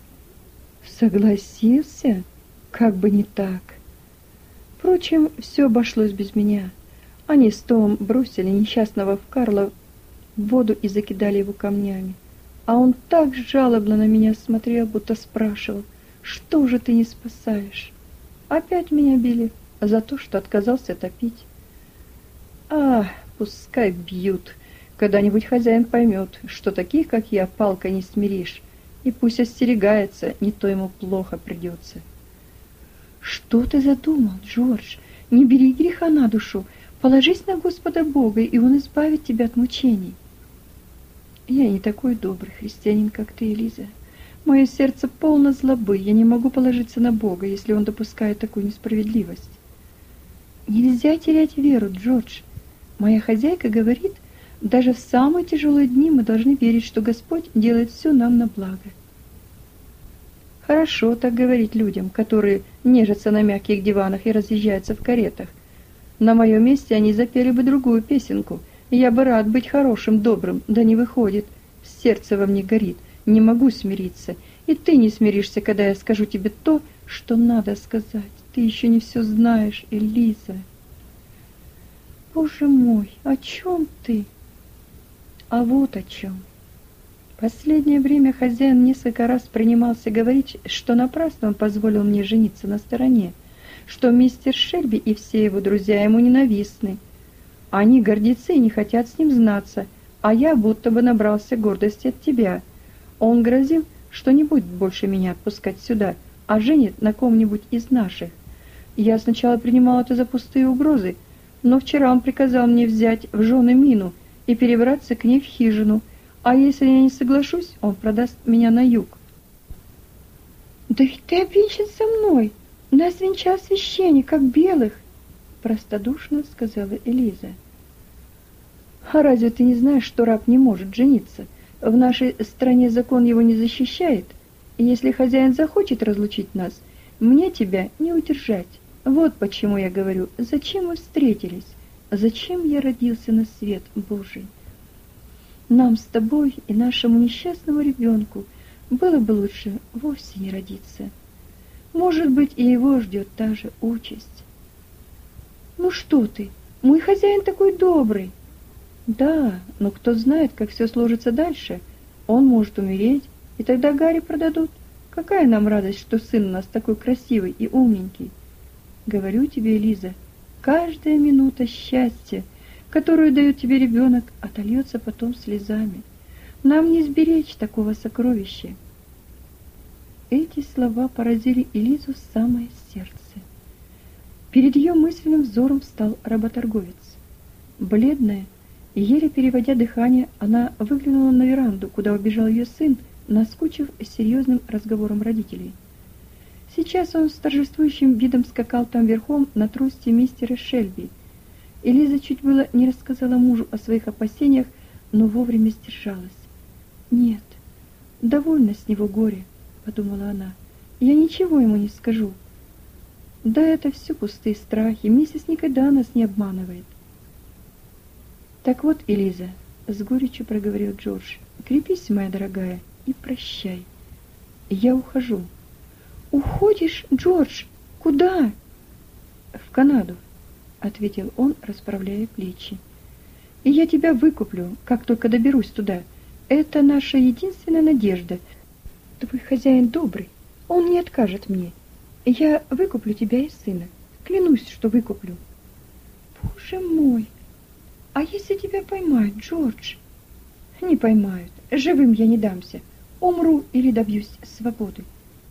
«Согласился? Как бы не так. Впрочем, все обошлось без меня. Они с Томом бросили несчастного в Карло в воду и закидали его камнями. А он так жалобно на меня смотрел, будто спрашивал: что же ты не спасаешь? Опять меня били за то, что отказался топить. А, пускай бьют. Когда-нибудь хозяин поймет, что таких, как я, палкой не смиришь, и пусть остерегается, не то ему плохо придется». «Что ты задумал, Джордж? Не бери греха на душу. Положись на Господа Бога, и Он избавит тебя от мучений». «Я не такой добрый христианин, как ты, Элиза. Мое сердце полно злобы. Я не могу положиться на Бога, если Он допускает такую несправедливость». «Нельзя терять веру, Джордж. Моя хозяйка говорит, даже в самые тяжелые дни мы должны верить, что Господь делает все нам на благо». Хорошо так говорить людям, которые нежатся на мягких диванах и разъезжаются в каретах. На моем месте они запели бы другую песенку. Я бы рад быть хорошим, добрым, да не выходит. Сердце во мне горит, не могу смириться. И ты не смиришься, когда я скажу тебе то, что надо сказать. Ты еще не все знаешь, Элиза. Боже мой, о чем ты? А вот о чем. Последнее время хозяин несколько раз принимался говорить, что напрасно он позволил мне жениться на стороне, что мистер Шельби и все его друзья ему ненавистны. Они гордецы и не хотят с ним знаться, а я будто бы набрался гордости от тебя. Он грозил, что не будет больше меня отпускать сюда, а женит на ком-нибудь из наших. Я сначала принимал это за пустые угрозы, но вчера он приказал мне взять в жены Мину и перебраться к ней в хижину, а если я не соглашусь, он продаст меня на юг. «Да ведь ты обвенчан со мной! Нас венчал священник, как белых!» простодушно сказала Элиза. «А разве ты не знаешь, что раб не может жениться? В нашей стране закон его не защищает. И если хозяин захочет разлучить нас, мне тебя не удержать. Вот почему я говорю, зачем мы встретились? Зачем я родился на свет Божий? Нам с тобой и нашему несчастному ребенку было бы лучше вовсе не родиться. Может быть, и его ждет та же участь». «Ну что ты? Мой хозяин такой добрый!» «Да, но кто знает, как все сложится дальше. Он может умереть, и тогда Гарри продадут. Какая нам радость, что сын у нас такой красивый и умненький. Говорю тебе, Лиза, каждая минута счастья, которую дает тебе ребенок, отольется потом слезами. Нам не сберечь такого сокровища». Эти слова поразили Элизу в самое сердце. Перед ее мысленным взором встал работорговец. Бледная, еле переводя дыхание, она выглянула на веранду, куда убежал ее сын, наскучив серьезным разговором родителей. Сейчас он с торжествующим видом скакал там верхом на трости мистера Шельби. И Лиза чуть было не рассказала мужу о своих опасениях, но вовремя сдержалась. «Нет, довольно с него горе», — подумала она. «Я ничего ему не скажу». «Да это все пустые страхи, миссис никогда нас не обманывает». «Так вот, Элиза», — с горечью проговорил Джордж, — «крепись, моя дорогая, и прощай. Я ухожу». «Уходишь, Джордж? Куда?» «В Канаду», — ответил он, расправляя плечи. «И я тебя выкуплю, как только доберусь туда. Это наша единственная надежда. Твой хозяин добрый, он не откажет мне. Я выкуплю тебя и сына. Клянусь, что выкуплю». «Боже мой! А если тебя поймают, Джордж?» «Не поймают. Живым я не дамся. Умру или добьюсь свободы».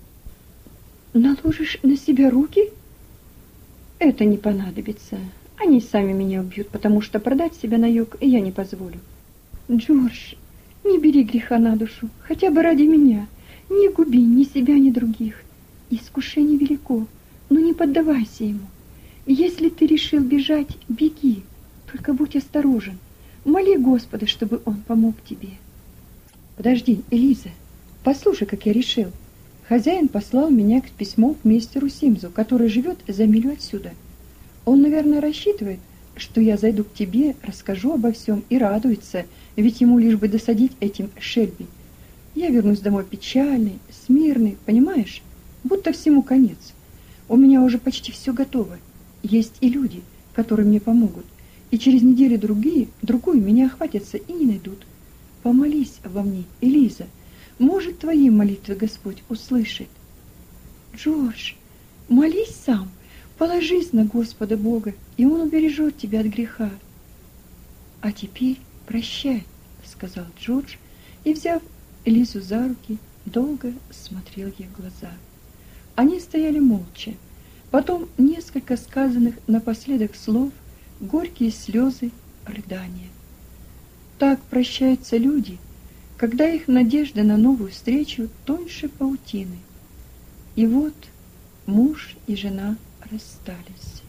«Наложишь на себя руки?» «Это не понадобится. Они сами меня убьют, потому что продать себя на юг я не позволю». «Джордж, не бери греха на душу, хотя бы ради меня. Не губи ни себя, ни других. Искушение велико, но не поддавайся ему. Если ты решил бежать, беги, только будь осторожен. Моли Господа, чтобы он помог тебе». «Подожди, Элиза, послушай, как я решил. Хозяин послал меня к письму к мистеру Симзу, который живет за милю отсюда. Он, наверное, рассчитывает, что я зайду к тебе, расскажу обо всем и радуется, ведь ему лишь бы досадить этим Шельби. Я вернусь домой печальный, смирный, понимаешь? Будто всему конец. У меня уже почти все готово. Есть и люди, которые мне помогут. И через недели другие, другую меня охватятся и не найдут. Помолись обо мне, Элиза. Может, твои молитвы Господь услышит». «Джордж, молись сам, положись на Господа Бога, и Он убережет тебя от греха». «А теперь прощай», — сказал Джордж, и, взяв Элизу за руки, долго смотрел ей в глаза. Они стояли молча. Потом несколько сказанных напоследок слов, горькие слезы, рыдания. Так прощаются люди, когда их надежда на новую встречу тоньше паутины. И вот муж и жена расстались.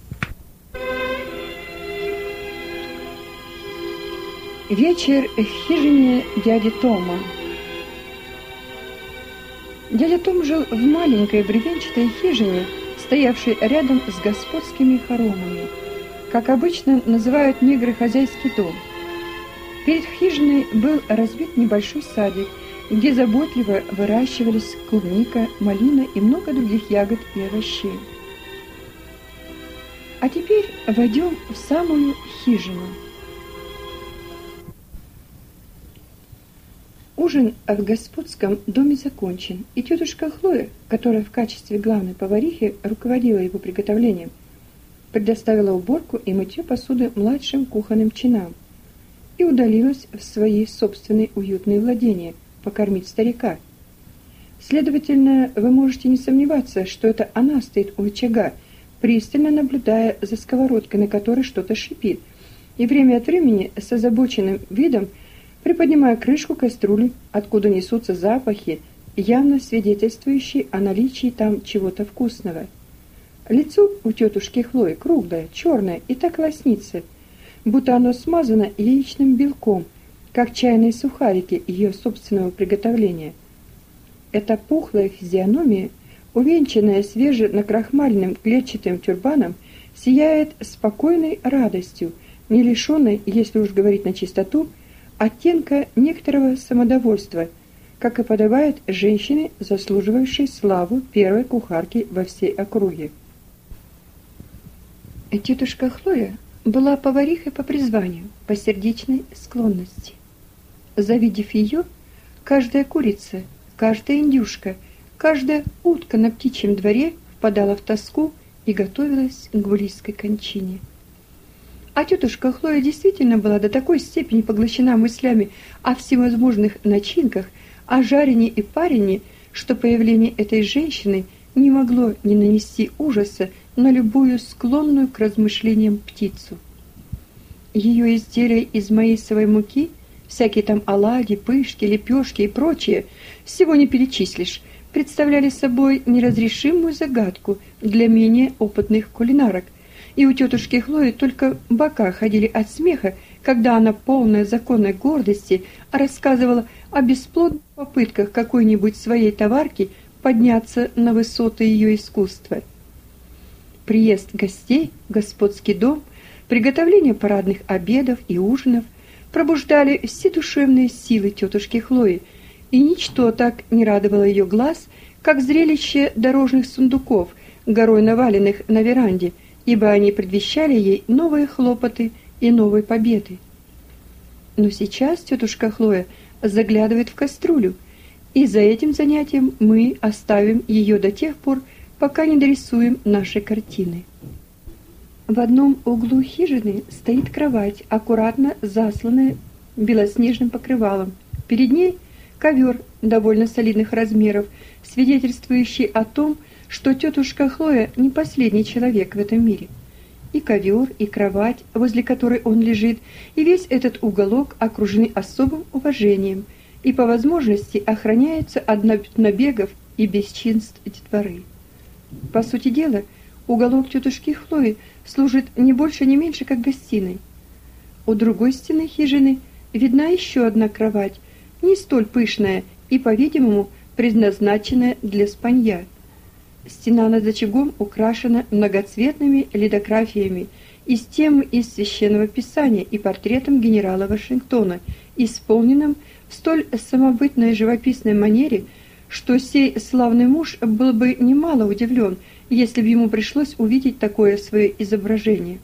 Вечер в хижине дяди Тома. Дядя Том жил в маленькой бревенчатой хижине, стоявшей рядом с господскими хоромами. Как обычно называют негры хозяйский дом. Перед хижиной был разбит небольшой садик, где заботливо выращивались клубника, малина и много других ягод и овощей. А теперь войдем в самую хижину. Ужин в господском доме закончен, и тетушка Хлоя, которая в качестве главной поварихи руководила его приготовлением, предоставила уборку и мытье посуды младшим кухонным чинам и удалилась в свои собственные уютные владения покормить старика. Следовательно, вы можете не сомневаться, что это она стоит у очага, пристально наблюдая за сковородкой, на которой что-то шипит, и время от времени с озабоченным видом приподнимая крышку кастрюли, откуда несутся запахи, явно свидетельствующие о наличии там чего-то вкусного. Лицо у тетушки Хлои круглое, черное и так лоснится, будто оно смазано яичным белком, как чайные сухарики ее собственного приготовления. Эта пухлая физиономия, увенчанная свеженакрахмаленным клетчатым тюрбаном, сияет спокойной радостью, не лишенной, если уж говорить на чистоту, оттенка некоторого самодовольства, как и подобает женщине, заслуживающей славу первой кухарки во всей округе. Тетушка Хлоя была поварихой по призванию, по сердечной склонности. Завидев ее, каждая курица, каждая индюшка, каждая утка на птичьем дворе впадала в тоску и готовилась к близкой кончине. А тетушка Хлоя действительно была до такой степени поглощена мыслями о всевозможных начинках, о жарене и парене, что появление этой женщины не могло не нанести ужаса на любую склонную к размышлениям птицу. Ее изделия из маисовой муки, всякие там оладьи, пышки, лепешки и прочее, всего не перечислишь, представляли собой неразрешимую загадку для менее опытных кулинарок, и у тетушки Хлои только бока ходили от смеха, когда она, полная законной гордости, рассказывала о бесплодных попытках какой-нибудь своей товарки подняться на высоты ее искусства. Приезд гостей в господский дом, приготовление парадных обедов и ужинов пробуждали все душевные силы тетушки Хлои, и ничто так не радовало ее глаз, как зрелище дорожных сундуков, горой наваленных на веранде, ибо они предвещали ей новые хлопоты и новые победы. Но сейчас тетушка Хлоя заглядывает в кастрюлю, и за этим занятием мы оставим ее до тех пор, пока не дорисуем наши картины. В одном углу хижины стоит кровать, аккуратно засланная белоснежным покрывалом. Перед ней ковер довольно солидных размеров, свидетельствующий о том, что тетушка Хлоя не последний человек в этом мире. И ковер, и кровать, возле которой он лежит, и весь этот уголок окружены особым уважением и по возможности охраняются от набегов и бесчинств детворы. По сути дела, уголок тетушки Хлои служит не больше, не меньше, как гостиной. У другой стены хижины видна еще одна кровать, не столь пышная и, по-видимому, предназначенная для спанья. Стена над очагом украшена многоцветными литографиями из тем из Священного Писания и портретом генерала Вашингтона, исполненным в столь самобытной живописной манере, что сей славный муж был бы немало удивлен, если бы ему пришлось увидеть такое свое изображение.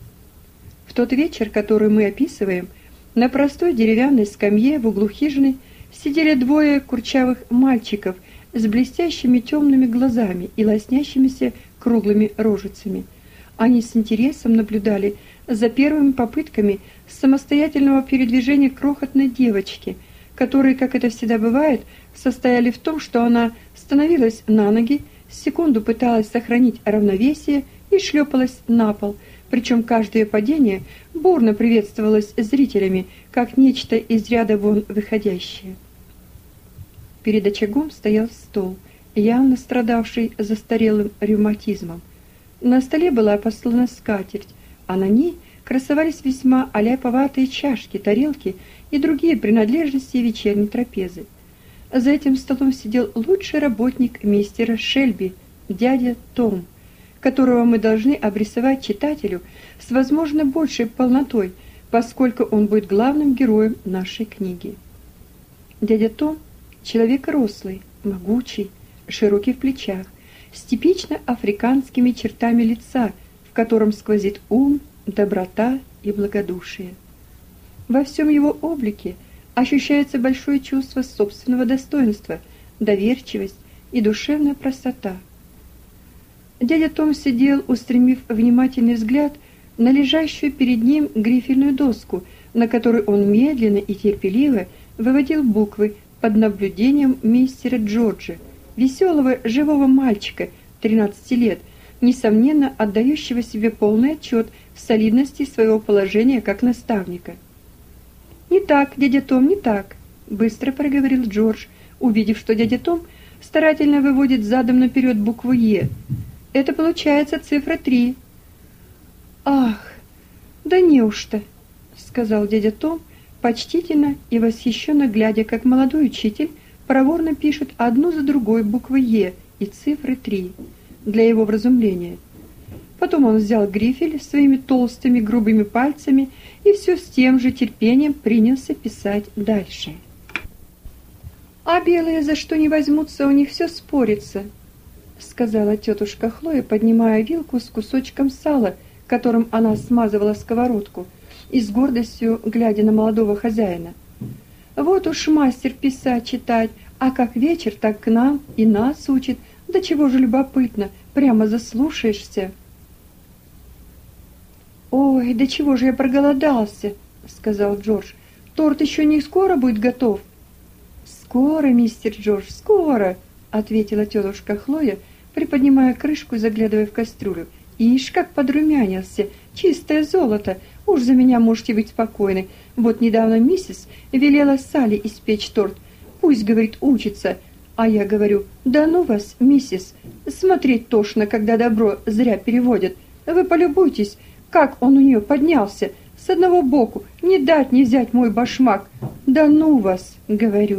В тот вечер, который мы описываем, на простой деревянной скамье в углу хижины сидели двое курчавых мальчиков с блестящими темными глазами и лоснящимися круглыми рожицами. Они с интересом наблюдали за первыми попытками самостоятельного передвижения крохотной девочки, которые, как это всегда бывает, состояли в том, что она становилась на ноги, секунду пыталась сохранить равновесие и шлепалась на пол, причем каждое падение бурно приветствовалось зрителями, как нечто из ряда вон выходящее. Перед очагом стоял стол, явно страдавший застарелым ревматизмом. На столе была постлана скатерть, а на ней красовались весьма аляповатые чашки, тарелки и другие принадлежности вечерней трапезы. За этим столом сидел лучший работник мистера Шельби, дядя Том, которого мы должны обрисовать читателю с возможно большей полнотой, поскольку он будет главным героем нашей книги. Дядя Том — человек рослый, могучий, широкий в плечах, с типично африканскими чертами лица, в котором сквозит ум, доброта и благодушие. Во всем его облике ощущается большое чувство собственного достоинства, доверчивость и душевная простота. Дядя Том сидел, устремив внимательный взгляд на лежащую перед ним грифельную доску, на которой он медленно и терпеливо выводил буквы под наблюдением мистера Джорджа, веселого живого мальчика тринадцати лет, несомненно отдающего себе полный отчет в солидности своего положения как наставника. «Не так, дядя Том, не так», — быстро проговорил Джордж, увидев, что дядя Том старательно выводит задом наперед букву «Е». «Это получается цифра три». «Ах, да неужто?» — сказал дядя Том, почтительно и восхищенно глядя, как молодой учитель проворно пишет одну за другой буквы «Е» и цифры три для его вразумления. Потом он взял грифель своими толстыми грубыми пальцами и все с тем же терпением принялся писать дальше. «А белые за что не возьмутся, у них все спорится», — сказала тетушка Хлоя, поднимая вилку с кусочком сала, которым она смазывала сковородку, и с гордостью глядя на молодого хозяина. «Вот уж мастер писать, читать, а как вечер, так к нам и нас учит. Да чего же любопытно, прямо заслушаешься». «Ой, да чего же я проголодался», — сказал Джордж. «Торт еще не скоро будет готов». «Скоро, мистер Джордж, скоро», — ответила тетушка Хлоя, приподнимая крышку и заглядывая в кастрюлю. «Ишь, как подрумянился, чистое золото, уж за меня можете быть спокойны. Вот недавно миссис велела Салли испечь торт. Пусть, говорит, учится, А я говорю: да ну вас, миссис, смотреть тошно, когда добро зря переводят. Вы полюбуйтесь, как он у нее поднялся, с одного боку, не дать не взять мой башмак. Да ну вас, говорю.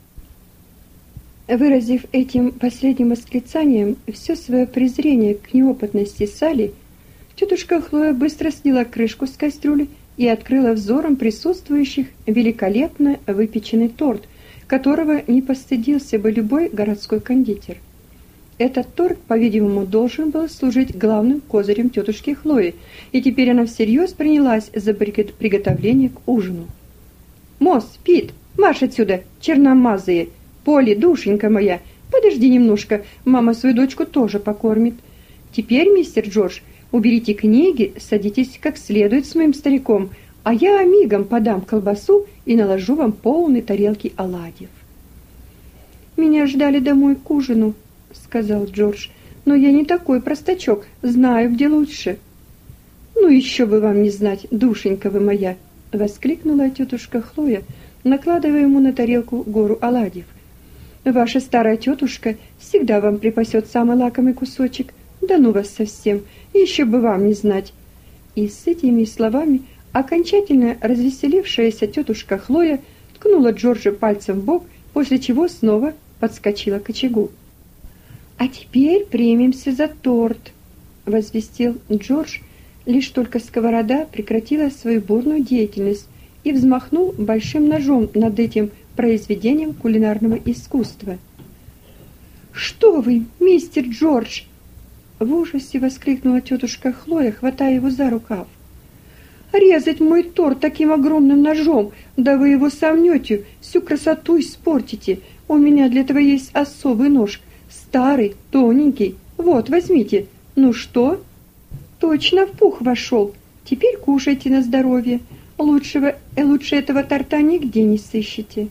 Выразив этим последним восклицанием все свое презрение к неопытности Салли, тетушка Хлоя быстро сняла крышку с кастрюли и открыла взором присутствующих великолепно выпеченный торт, которого не постыдился бы любой городской кондитер. Этот торт, по-видимому, должен был служить главным козырем тетушки Хлои, и теперь она всерьез принялась за приготовление к ужину. «Мосс, Пит, марш отсюда, черномазые! Полли, душенька моя, подожди немножко, мама свою дочку тоже покормит. Теперь, мистер Джордж, уберите книги, садитесь как следует с моим стариком, а я мигом подам колбасу и наложу вам полные тарелки оладьев». «Меня ждали домой к ужину», — сказал Джордж, — «но я не такой простачок, знаю, где лучше». «Ну еще бы вам не знать, душенька вы моя», — воскликнула тетушка Хлоя, накладывая ему на тарелку гору оладьев. «Ваша старая тетушка всегда вам припасет самый лакомый кусочек. Да ну вас совсем, еще бы вам не знать». И с этими словами окончательно развеселившаяся тетушка Хлоя ткнула Джорджа пальцем в бок, после чего снова подскочила к очагу. «А теперь примемся за торт», — возвестил Джордж, лишь только сковорода прекратила свою бурную деятельность и взмахнул большим ножом над этим произведением кулинарного искусства. «Что вы, мистер Джордж!» — в ужасе воскликнула тетушка Хлоя, хватая его за рукав. «Резать мой торт таким огромным ножом, да вы его сомнете, всю красоту испортите. У меня для этого есть особый нож, старый, тоненький. Вот, возьмите. Ну что?» «Точно в пух вошел. Теперь кушайте на здоровье. Лучшего, э, лучше этого торта нигде не сыщете».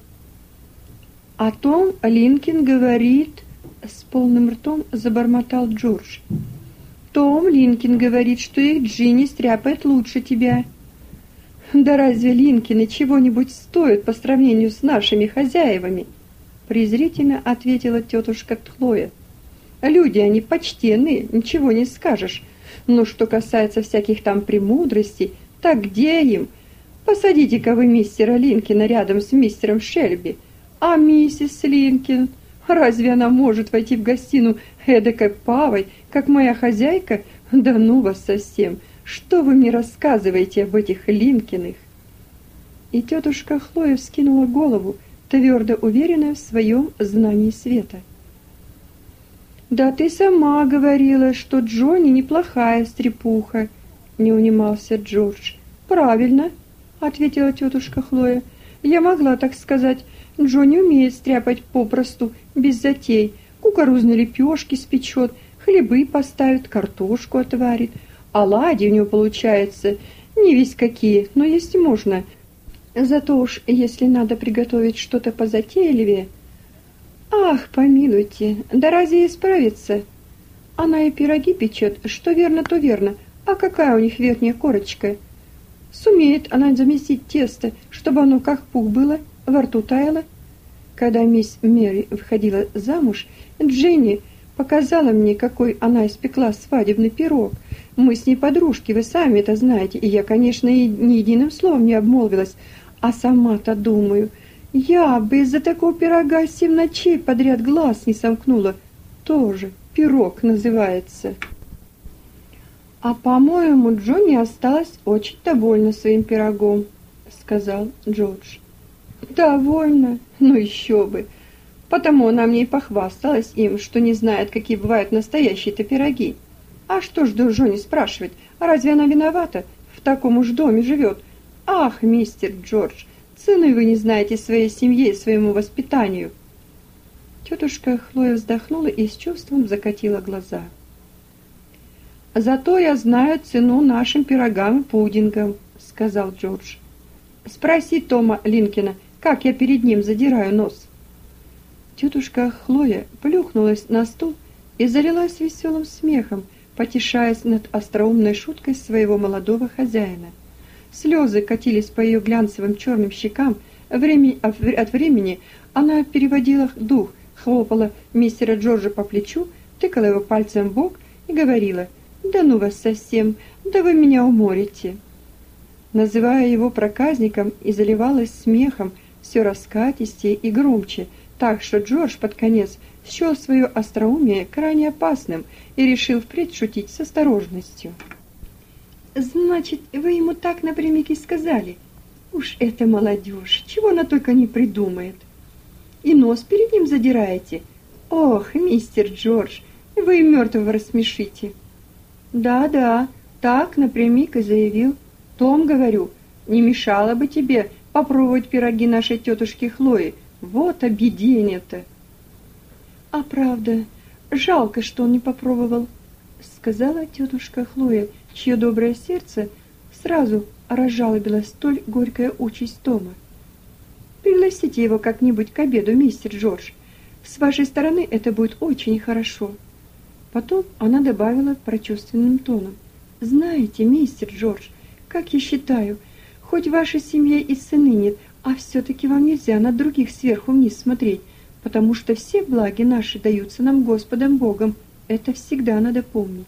«О том Линкин говорит...» — с полным ртом забормотал Джордж. «Том Линкин говорит, что их Джинни стряпает лучше тебя». «Да разве Линкины чего-нибудь стоят по сравнению с нашими хозяевами?» — презрительно ответила тетушка Хлоя. «Люди они почтенные, ничего не скажешь. Но что касается всяких там премудростей, так где им? Посадите-ка вы мистера Линкина рядом с мистером Шельби. А миссис Линкин, разве она может войти в гостиную эдакой павой, как моя хозяйка? Да ну вас совсем! Что вы мне рассказываете об этих Линкиных?» И тетушка Хлоя вскинула голову, твердо уверенная в своем знании света. «Да ты сама говорила, что Джонни неплохая стряпуха», — не унимался Джордж. «Правильно», — ответила тетушка Хлоя. «Я могла так сказать. Джонни умеет стряпать попросту, без затей. Кукурузные лепешки спечет, хлебы поставит, картошку отварит. Оладьи у него получается не весь какие, но есть можно. Зато уж если надо приготовить что-то позатейливее...» «Ах, помилуйте, да разве ей справиться? Она и пироги печет, что верно, то верно. А какая у них верхняя корочка? Сумеет она замесить тесто, чтобы оно как пух было, во рту таяло?» Когда мисс Мэри выходила замуж, Дженни показала мне, какой она испекла свадебный пирог. Мы с ней подружки, вы сами это знаете, и я, конечно, и ни единым словом не обмолвилась. А сама-то думаю, я бы из-за такого пирога семь ночей подряд глаз не сомкнула. Тоже пирог называется. «А, по-моему, Джонни осталась очень довольна своим пирогом», — сказал Джордж. «Довольна? Ну еще бы! Потому она мне и похвасталась им, что не знает, какие бывают настоящие-то пироги. А что ж до Джонни спрашивать? Разве она виновата? В таком уж доме живет. Ах, мистер Джордж, цены вы не знаете своей семье и своему воспитанию». Тетушка Хлоя вздохнула и с чувством закатила глаза. «Зато я знаю цену нашим пирогам и пудингам», — сказал Джордж. «Спроси Тома Линкина, как я перед ним задираю нос». Тетушка Хлоя плюхнулась на стул и залилась веселым смехом, потешаясь над остроумной шуткой своего молодого хозяина. Слезы катились по ее глянцевым черным щекам. Время, от времени она переводила дух, хлопала мистера Джорджа по плечу, тыкала его пальцем в бок и говорила: «Да ну вас совсем, да вы меня уморите!» Называя его проказником, и заливалась смехом все раскатистее и громче, так что Джордж под конец счел свое остроумие крайне опасным и решил впредь шутить с осторожностью. «Значит, вы ему так напрямик и сказали? Уж это молодежь, чего она только не придумает. И нос перед ним задираете? Ох, мистер Джордж, вы и мертвого рассмешите». «Да-да, так напрямик и заявил. Том, говорю, не мешало бы тебе попробовать пироги нашей тетушки Хлои. Вот объедение-то». «А правда, жалко, что он не попробовал», — сказала тетушка Хлоя, чье доброе сердце сразу разжалобило столь горькая участь Тома. «Пригласите его как-нибудь к обеду, мистер Джордж. С вашей стороны это будет очень хорошо». Потом она добавила прочувственным тоном: «Знаете, мистер Джордж, как я считаю, хоть в вашей семье и сыны нет, а все-таки вам нельзя на других сверху вниз смотреть, потому что все благи наши даются нам Господом Богом. Это всегда надо помнить».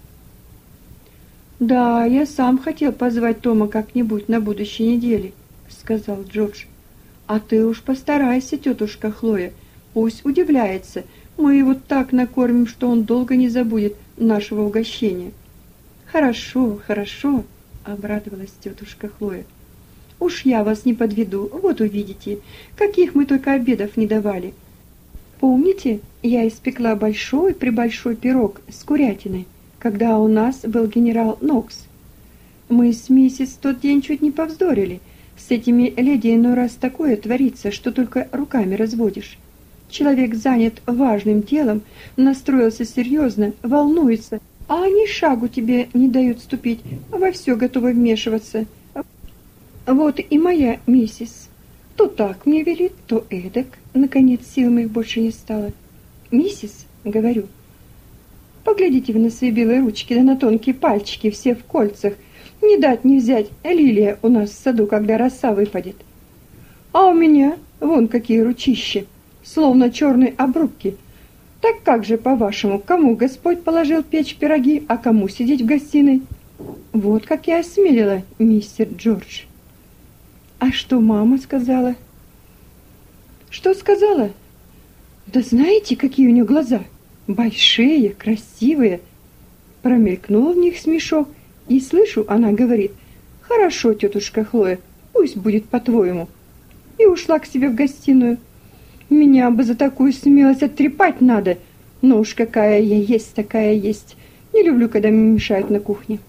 «Да, я сам хотел позвать Тома как-нибудь на будущей неделе», — сказал Джордж. «А ты уж постарайся, тетушка Хлоя, пусть удивляется. Мы его так накормим, что он долго не забудет нашего угощения». «Хорошо, хорошо», — обрадовалась тетушка Хлоя. «Уж я вас не подведу, вот увидите, каких мы только обедов не давали. Помните, я испекла большой-пребольшой пирог с курятиной, когда у нас был генерал Нокс? Мы с миссис в тот день чуть не повздорили. С этими леди иной раз такое творится, что только руками разводишь. Человек занят важным делом, настроился серьезно, волнуется, а они шагу тебе не дают ступить, во все готовы вмешиваться. Вот и моя миссис. То так мне велит, то эдак. Наконец сил моих больше не стало. «Миссис, — говорю, — поглядите вы на свои белые ручки, да на тонкие пальчики, все в кольцах. Не дать не взять лилия у нас в саду, когда роса выпадет. А у меня вон какие ручища, словно черные обрубки. Так как же, по-вашему, кому Господь положил печь пироги, а кому сидеть в гостиной? Вот как я осмелила, мистер Джордж». «А что мама сказала?» «Что сказала? Да знаете, какие у нее глаза? Большие, красивые». Промелькнул в них смешок, и слышу, она говорит: «Хорошо, тетушка Хлоя, пусть будет по-твоему». И ушла к себе в гостиную. Меня бы за такую смелость оттрепать надо, но уж какая я есть, такая есть. Не люблю, когда мне мешают на кухне.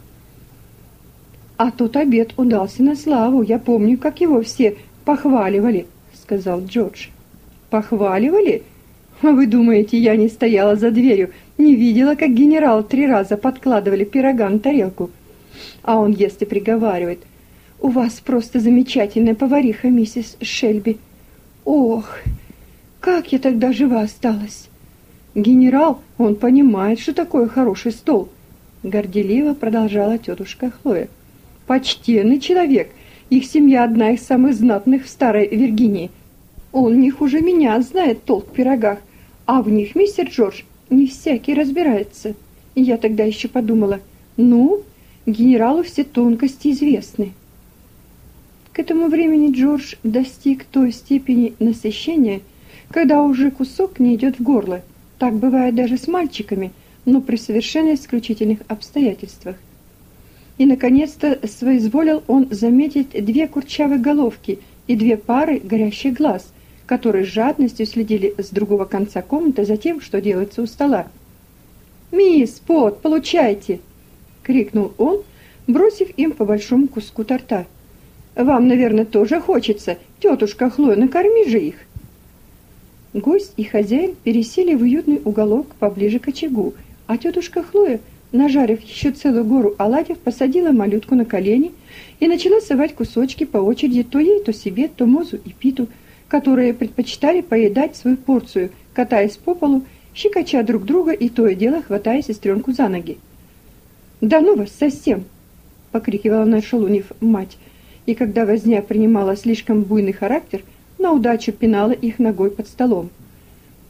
«А тот обед удался на славу, я помню, как его все похваливали», — сказал Джордж. «Похваливали? А вы думаете, я не стояла за дверью, не видела, как генерал три раза подкладывали пирога на тарелку? А он ест и приговаривает: у вас просто замечательная повариха, миссис Шельби. Ох, как я тогда жива осталась! Генерал, он понимает, что такое хороший стол», — горделиво продолжала тетушка Хлоя. «Почтенный человек, их семья одна из самых знатных в Старой Виргинии. Он не хуже меня знает толк в пирогах, а в них, мистер Джордж, не всякий разбирается». И я тогда еще подумала: ну, генералу все тонкости известны. К этому времени Джордж достиг той степени насыщения, когда уже кусок не идет в горло. Так бывает даже с мальчиками, но при совершенно исключительных обстоятельствах. И, наконец-то, соизволил он заметить две курчавые головки и две пары горящих глаз, которые с жадностью следили с другого конца комнаты за тем, что делается у стола. «Мисс Пот, получайте!» — крикнул он, бросив им по большому куску торта. «Вам, наверное, тоже хочется. Тетушка Хлоя, накорми же их!» Гость и хозяин пересели в уютный уголок поближе к очагу, а тетушка Хлоя, нажарив еще целую гору оладьев, посадила малютку на колени и начала совать кусочки по очереди то ей, то себе, то Мозу и Питу, которые предпочитали поедать свою порцию, катаясь по полу, щекоча друг друга и то и дело хватая сестренку за ноги. «Да ну вас совсем!» — покрикивала на шалунив мать, и когда возня принимала слишком буйный характер, на удачу пинала их ногой под столом.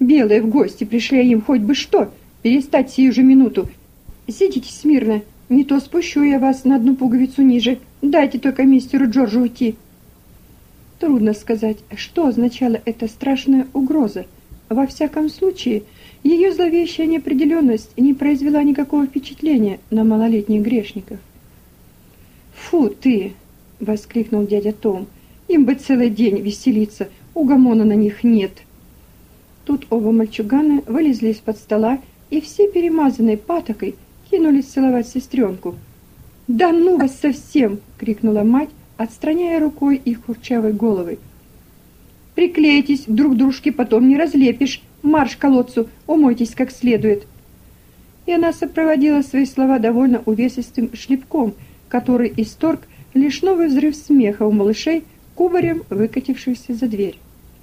Белые в гости пришли, а им хоть бы что, перестать сию же минуту. Сидите смирно, не то спущу я вас на одну пуговицу ниже. Дайте только мистеру Джорджу уйти». Трудно сказать, что означала эта страшная угроза. Во всяком случае, ее зловещая неопределенность не произвела никакого впечатления на малолетних грешников. «Фу ты!» — воскликнул дядя Том. «Им бы целый день веселиться, угомона на них нет». Тут оба мальчугана вылезли из-под стола и все перемазанной патокой кинулись целовать сестренку. «Да ну вас совсем!» — крикнула мать, отстраняя рукой их курчавой головы. «Приклейтесь друг к дружке, потом не разлепишь. Марш к колодцу, умойтесь как следует». И она сопроводила свои слова довольно увесистым шлепком, который исторг лишь новый взрыв смеха у малышей, кубарем выкатившихся за дверь.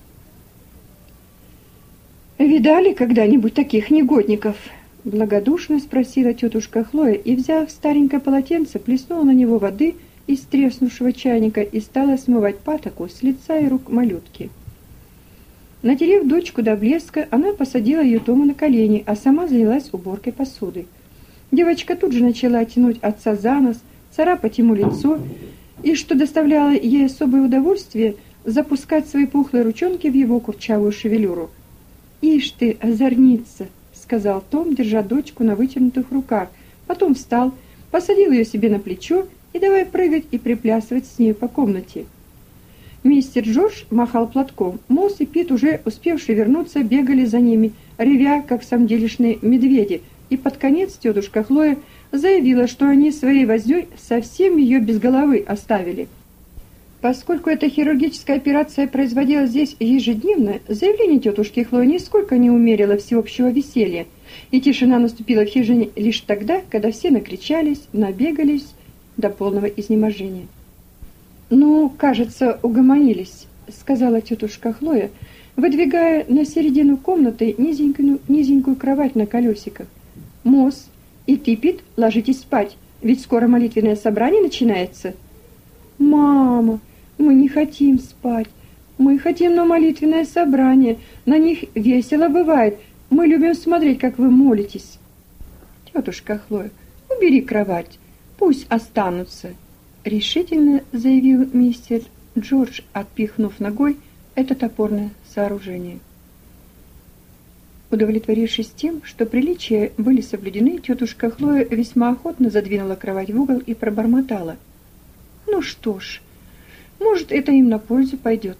«Видали когда-нибудь таких негодников?» — благодушно спросила тетушка Хлоя и, взяв старенькое полотенце, плеснула на него воды из треснувшего чайника и стала смывать патоку с лица и рук малютки. Натерев дочку до блеска, она посадила ее Тому на колени, а сама занялась уборкой посуды. Девочка тут же начала тянуть отца за нос, царапать ему лицо, и, что доставляло ей особое удовольствие, запускать свои пухлые ручонки в его курчавую шевелюру. «Ишь ты, озорница!» — сказал Том, держа дочку на вытянутых руках. Потом встал, посадил ее себе на плечо и давай прыгать и приплясывать с ней по комнате. Мистер Джордж махал платком. Мосс и Пит, уже успевшие вернуться, бегали за ними, ревя, как самделишные медведи, и под конец тетушка Хлоя заявила, что они своей вознёй совсем ее без головы оставили. Поскольку эта хирургическая операция производилась здесь ежедневно, заявление тетушки Хлои нисколько не умерило всеобщего веселья, и тишина наступила в хижине лишь тогда, когда все накричались, набегались до полного изнеможения. «Ну, кажется, угомонились», — сказала тетушка Хлоя, выдвигая на середину комнаты низенькую, низенькую кровать на колесиках. «Мосс, и ты, Пит, ложитесь спать, ведь скоро молитвенное собрание начинается». «Мама, мы не хотим спать. Мы хотим на молитвенное собрание. На них весело бывает. Мы любим смотреть, как вы молитесь». «Тетушка Хлоя, убери кровать, пусть останутся», — решительно заявил мистер Джордж, отпихнув ногой это топорное сооружение. Удовлетворившись тем, что приличия были соблюдены, тетушка Хлоя весьма охотно задвинула кровать в угол и пробормотала: «Ну что ж, может, это им на пользу пойдет».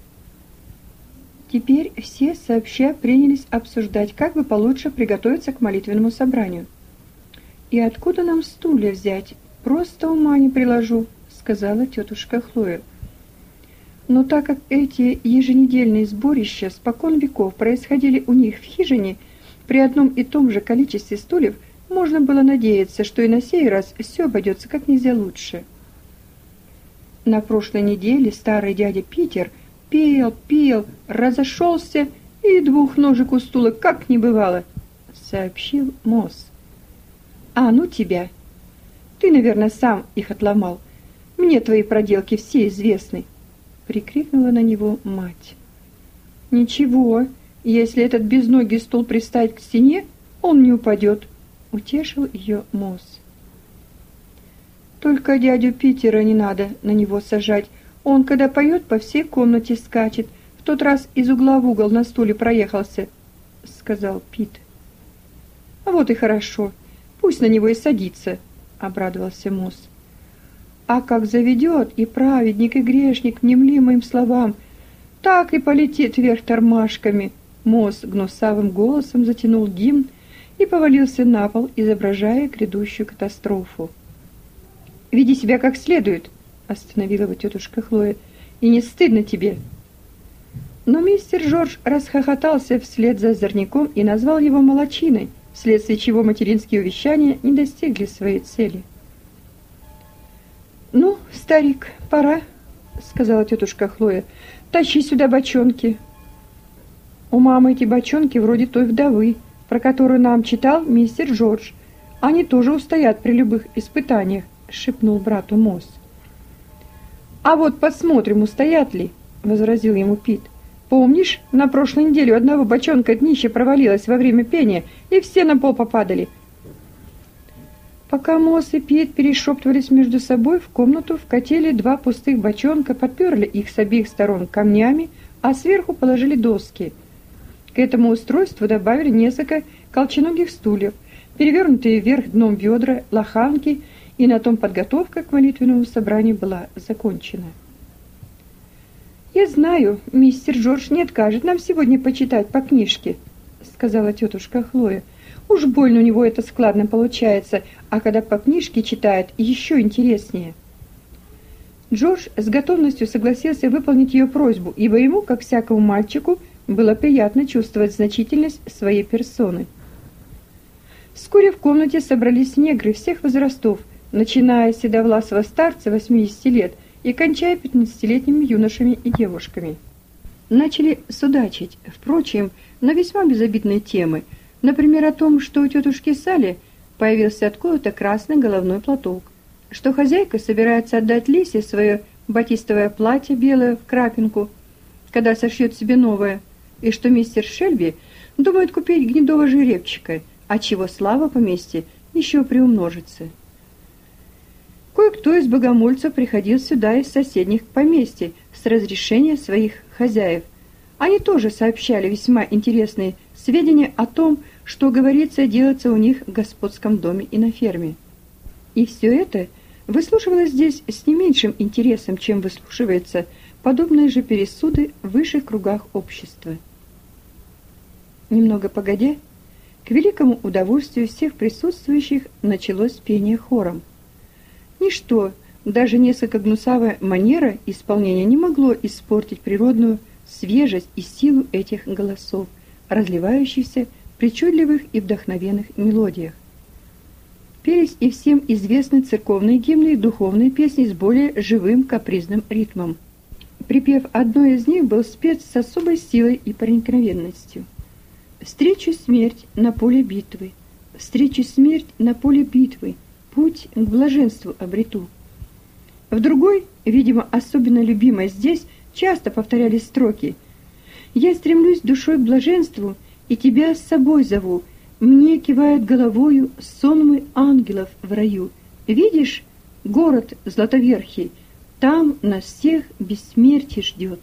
Теперь все сообща принялись обсуждать, как бы получше приготовиться к молитвенному собранию. «И откуда нам стулья взять? Просто ума не приложу», — сказала тетушка Хлоя. Но так как эти еженедельные сборища спокон веков происходили у них в хижине при одном и том же количестве стульев, можно было надеяться, что и на сей раз все обойдется как нельзя лучше. На прошлой неделе старый дядя Питер пел, пел, разошелся, и двух ножек у стула как не бывало, — сообщил Мосс. «А ну тебя! Ты, наверное, сам их отломал. Мне твои проделки все известны», — прикрикнула на него мать. «Ничего, если этот безногий стул приставить к стене, он не упадет», — утешил ее Мосс. «Только дядю Питера не надо на него сажать. Он, когда поет, по всей комнате скачет. В тот раз из угла в угол на стуле проехался», — сказал Пит. «Вот и хорошо. Пусть на него и садится», — обрадовался Мосс. «А как заведет и праведник, и грешник, внемли моим словам, так и полетит вверх тормашками». Мосс гнусавым голосом затянул гимн и повалился на пол, изображая грядущую катастрофу. «Веди себя как следует», — остановила его тетушка Хлоя, — «и не стыдно тебе». Но мистер Джордж расхохотался вслед за озорником и назвал его молочиной, вследствие чего материнские увещания не достигли своей цели. «Ну, старик, пора», — сказала тетушка Хлоя, — «тащи сюда бочонки». «У мамы эти бочонки вроде той вдовы, про которую нам читал мистер Джордж. Они тоже устоят при любых испытаниях», — шепнул брату Мосс. «А вот посмотрим, устоят ли», — возразил ему Пит. Помнишь, на прошлой неделе у одного бочонка днище провалилось во время пения, и все на пол попадали?» Пока Мосс и Пит перешептывались между собой, в комнату вкатили два пустых бочонка, подперли их с обеих сторон камнями, а сверху положили доски. К этому устройству добавили несколько колченогих стульев, перевернутые вверх дном ведра, лоханки, и на том подготовка к молитвенному собранию была закончена. «Я знаю, мистер Джордж не откажет нам сегодня почитать по книжке», — сказала тетушка Хлоя. «Уж больно у него это складно получается, а когда по книжке читает, еще интереснее». Джордж с готовностью согласился выполнить ее просьбу, ибо ему, как всякому мальчику, было приятно чувствовать значительность своей персоны. Вскоре в комнате собрались негры всех возрастов, начиная с седовласого старца восьмидесяти лет и кончая пятнадцатилетними юношами и девушками. Начали судачить, впрочем, на весьма безобидные темы, например, о том, что у тетушки Салли появился откуда-то красный головной платок, что хозяйка собирается отдать Лисе свое батистовое платье белое в крапинку, когда сошьет себе новое, и что мистер Шельби думает купить гнедого жеребчика, отчего слава поместья еще приумножится. Кое-кто из богомольцев приходил сюда из соседних поместий с разрешения своих хозяев. Они тоже сообщали весьма интересные сведения о том, что говорится и делается у них в господском доме и на ферме. И все это выслушивалось здесь с не меньшим интересом, чем выслушивается подобные же пересуды в высших кругах общества. Немного погодя, к великому удовольствию всех присутствующих началось пение хором. Ничто, даже несколько гнусавая манера исполнения не могло испортить природную свежесть и силу этих голосов, разливающихся в причудливых и вдохновенных мелодиях. Пелись и всем известны церковные гимны и духовные песни с более живым капризным ритмом. Припев одной из них был спет с особой силой и проникновенностью. «Встречу смерть на поле битвы, встречу смерть на поле битвы, путь к блаженству обрету». В другой, видимо, особенно любимой здесь, часто повторялись строки: «Я стремлюсь душой к блаженству, и тебя с собой зову, мне кивают головою сонмы ангелов в раю. Видишь, город Златоверхий, там нас всех бессмертие ждет».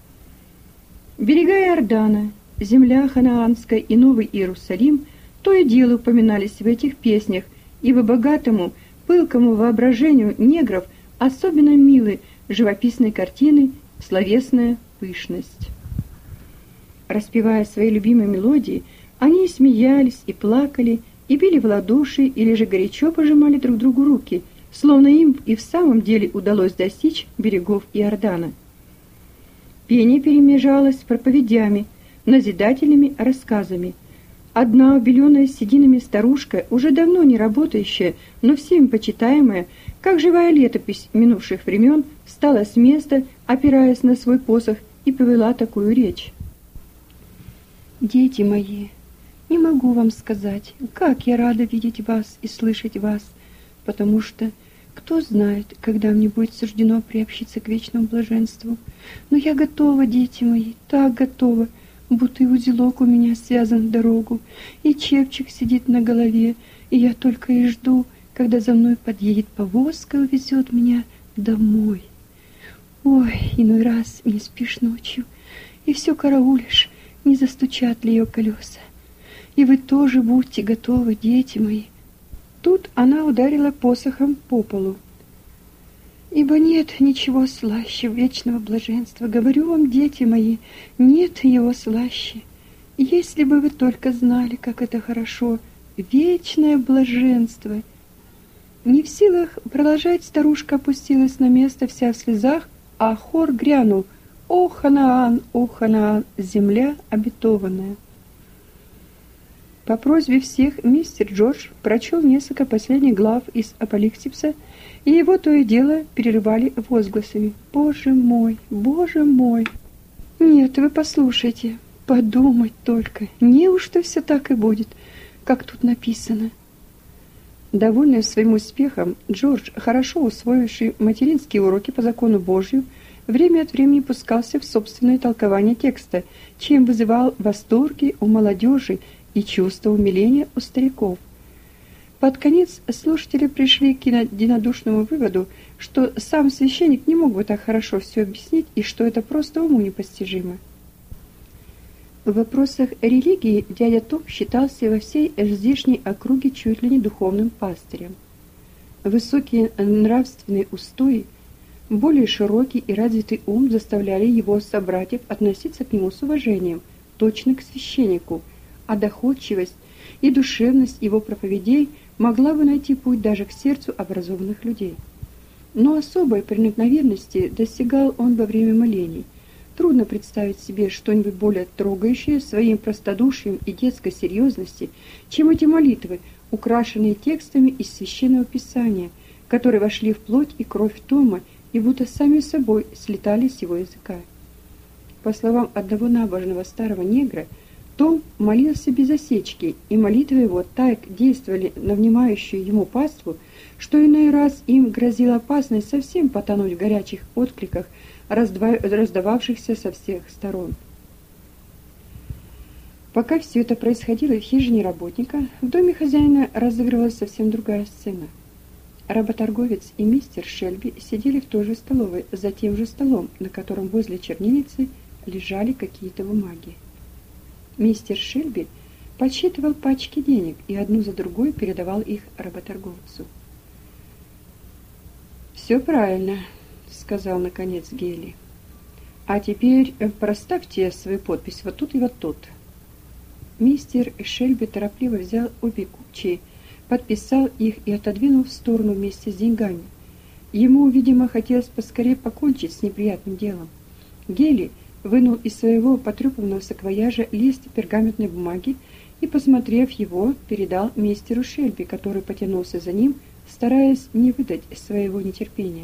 Берега Иордана, земля ханаанская и Новый Иерусалим то и дело упоминались в этих песнях, ибо богатому, пылкому воображению негров особенно милы живописные картины, словесная пышность. Распевая свои любимые мелодии, они смеялись и плакали, и били в ладоши, или же горячо пожимали друг другу руки, словно им и в самом деле удалось достичь берегов Иордана. Пение перемежалось с проповедями, назидательными рассказами. Одна убеленная сединами старушка, уже давно не работающая, но всеми почитаемая, как живая летопись минувших времен, встала с места, опираясь на свой посох, и повела такую речь. «Дети мои, не могу вам сказать, как я рада видеть вас и слышать вас, потому что кто знает, когда мне будет суждено приобщиться к вечному блаженству. Но я готова, дети мои, так готова, будто и узелок у меня связан в дорогу, и чепчик сидит на голове, и я только и жду, когда за мной подъедет повозка и увезет меня домой. Ой, иной раз не спишь ночью, и все караулишь, не застучат ли ее колеса. И вы тоже будьте готовы, дети мои». Тут она ударила посохом по полу. «Ибо нет ничего слаще вечного блаженства. Говорю вам, дети мои, нет его слаще. Если бы вы только знали, как это хорошо, вечное блаженство». Не в силах продолжать, старушка опустилась на место вся в слезах, а хор грянул: «О, Ханаан, о, Ханаан, земля обетованная!» По просьбе всех мистер Джордж прочел несколько последних глав из Апокалипсиса, и его то и дело перерывали возгласами: «Боже мой, Боже мой!» «Нет, вы послушайте, подумать только, неужто все так и будет, как тут написано?» Довольный своим успехом, Джордж, хорошо усвоивший материнские уроки по закону Божию, время от времени пускался в собственное толкование текста, чем вызывал восторги у молодежи и чувство умиления у стариков. Под конец слушатели пришли к единодушному выводу, что сам священник не мог бы так хорошо все объяснить и что это просто уму непостижимо. В вопросах религии дядя Том считался во всей здешней округе чуть ли не духовным пастырем. Высокие нравственные устои, более широкий и развитый ум заставляли его собратьев относиться к нему с уважением, точно к священнику, а доходчивость и душевность его проповедей могла бы найти путь даже к сердцу образованных людей. Но особой проникновенности достигал он во время молений. Трудно представить себе что-нибудь более трогающее своим простодушием и детской серьезностью, чем эти молитвы, украшенные текстами из Священного Писания, которые вошли в плоть и кровь Тома и будто сами собой слетали с его языка. По словам одного набожного старого негра, Том молился без осечки, и молитвы его так действовали на внимающую ему паству, что иной раз им грозила опасность совсем потонуть в горячих откликах, раздававшихся со всех сторон. Пока все это происходило в хижине работника, в доме хозяина разыгрывалась совсем другая сцена. Работорговец и мистер Шельби сидели в той же столовой, за тем же столом, на котором возле чернильницы лежали какие-то бумаги. Мистер Шельби подсчитывал пачки денег и одну за другой передавал их работорговцу. «Все правильно», — сказал наконец Гейли. «А теперь проставьте свою подпись вот тут и вот тут». Мистер Шельби торопливо взял обе кучи, подписал их и отодвинул в сторону вместе с деньгами. Ему, видимо, хотелось поскорее покончить с неприятным делом. Гейли вынул из своего потрепанного саквояжа лист пергаментной бумаги и, посмотрев его, передал мистеру Шельби, который потянулся за ним, стараясь не выдать своего нетерпения.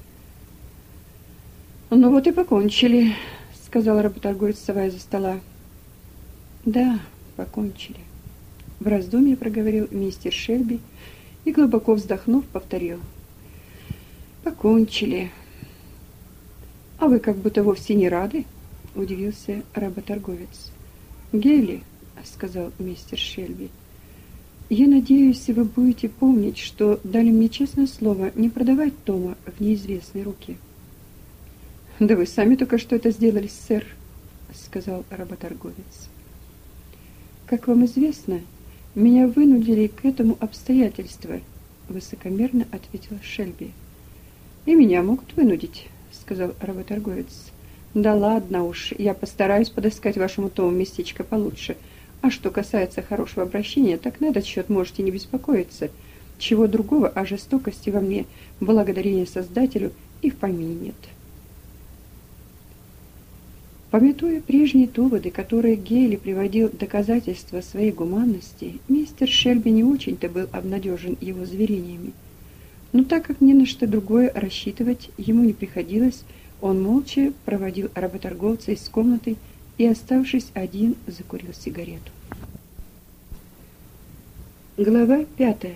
«Ну вот и покончили», — сказал работорговец, вставая за стола. «Да, покончили», — в раздумье проговорил мистер Шельби и, глубоко вздохнув, повторил. «Покончили». «А вы как будто вовсе не рады?» — удивился работорговец. «Гейли», — сказал мистер Шельби, — «я надеюсь, вы будете помнить, что дали мне честное слово не продавать Тома в неизвестные руки». «Да вы сами только что это сделали, сэр», — сказал работорговец. «Как вам известно, меня вынудили к этому обстоятельства», — высокомерно ответил Шельби. «И меня могут вынудить», — сказал работорговец. «Да ладно уж, я постараюсь подыскать вашему Тому местечко получше. А что касается хорошего обращения, так на этот счет можете не беспокоиться. Чего другого о жестокости во мне, благодарение Создателю, и в помине нет». Памятуя прежние доводы, которые Гейли приводил в доказательство своей гуманности, мистер Шельби не очень-то был обнадежен его заверениями. Но так как ни на что другое рассчитывать ему не приходилось, он молча проводил работорговца из комнаты и, оставшись один, закурил сигарету. Глава пятая.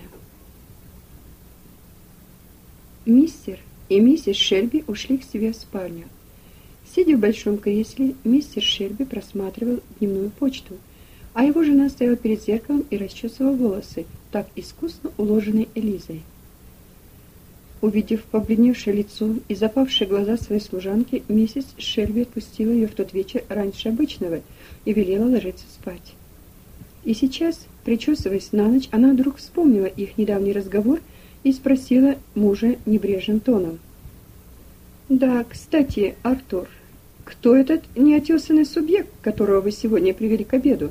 Мистер и миссис Шельби ушли к себе в спальню. Сидя в большом кресле, мистер Шельби просматривал дневную почту, а его жена стояла перед зеркалом и расчесывала волосы, так искусно уложенные Элизой. Увидев побледневшее лицо и запавшие глаза своей служанки, миссис Шельби отпустила ее в тот вечер раньше обычного и велела ложиться спать. И сейчас, причесываясь на ночь, она вдруг вспомнила их недавний разговор и спросила мужа небрежным тоном: «Да, кстати, Артур, кто этот неотесанный субъект, которого вы сегодня привели к обеду?»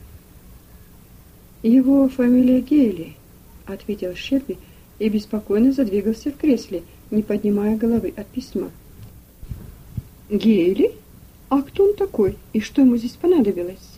«Его фамилия Гейли», — ответил Шельби и беспокойно задвигался в кресле, не поднимая головы от письма. «Гейли? А кто он такой и что ему здесь понадобилось?»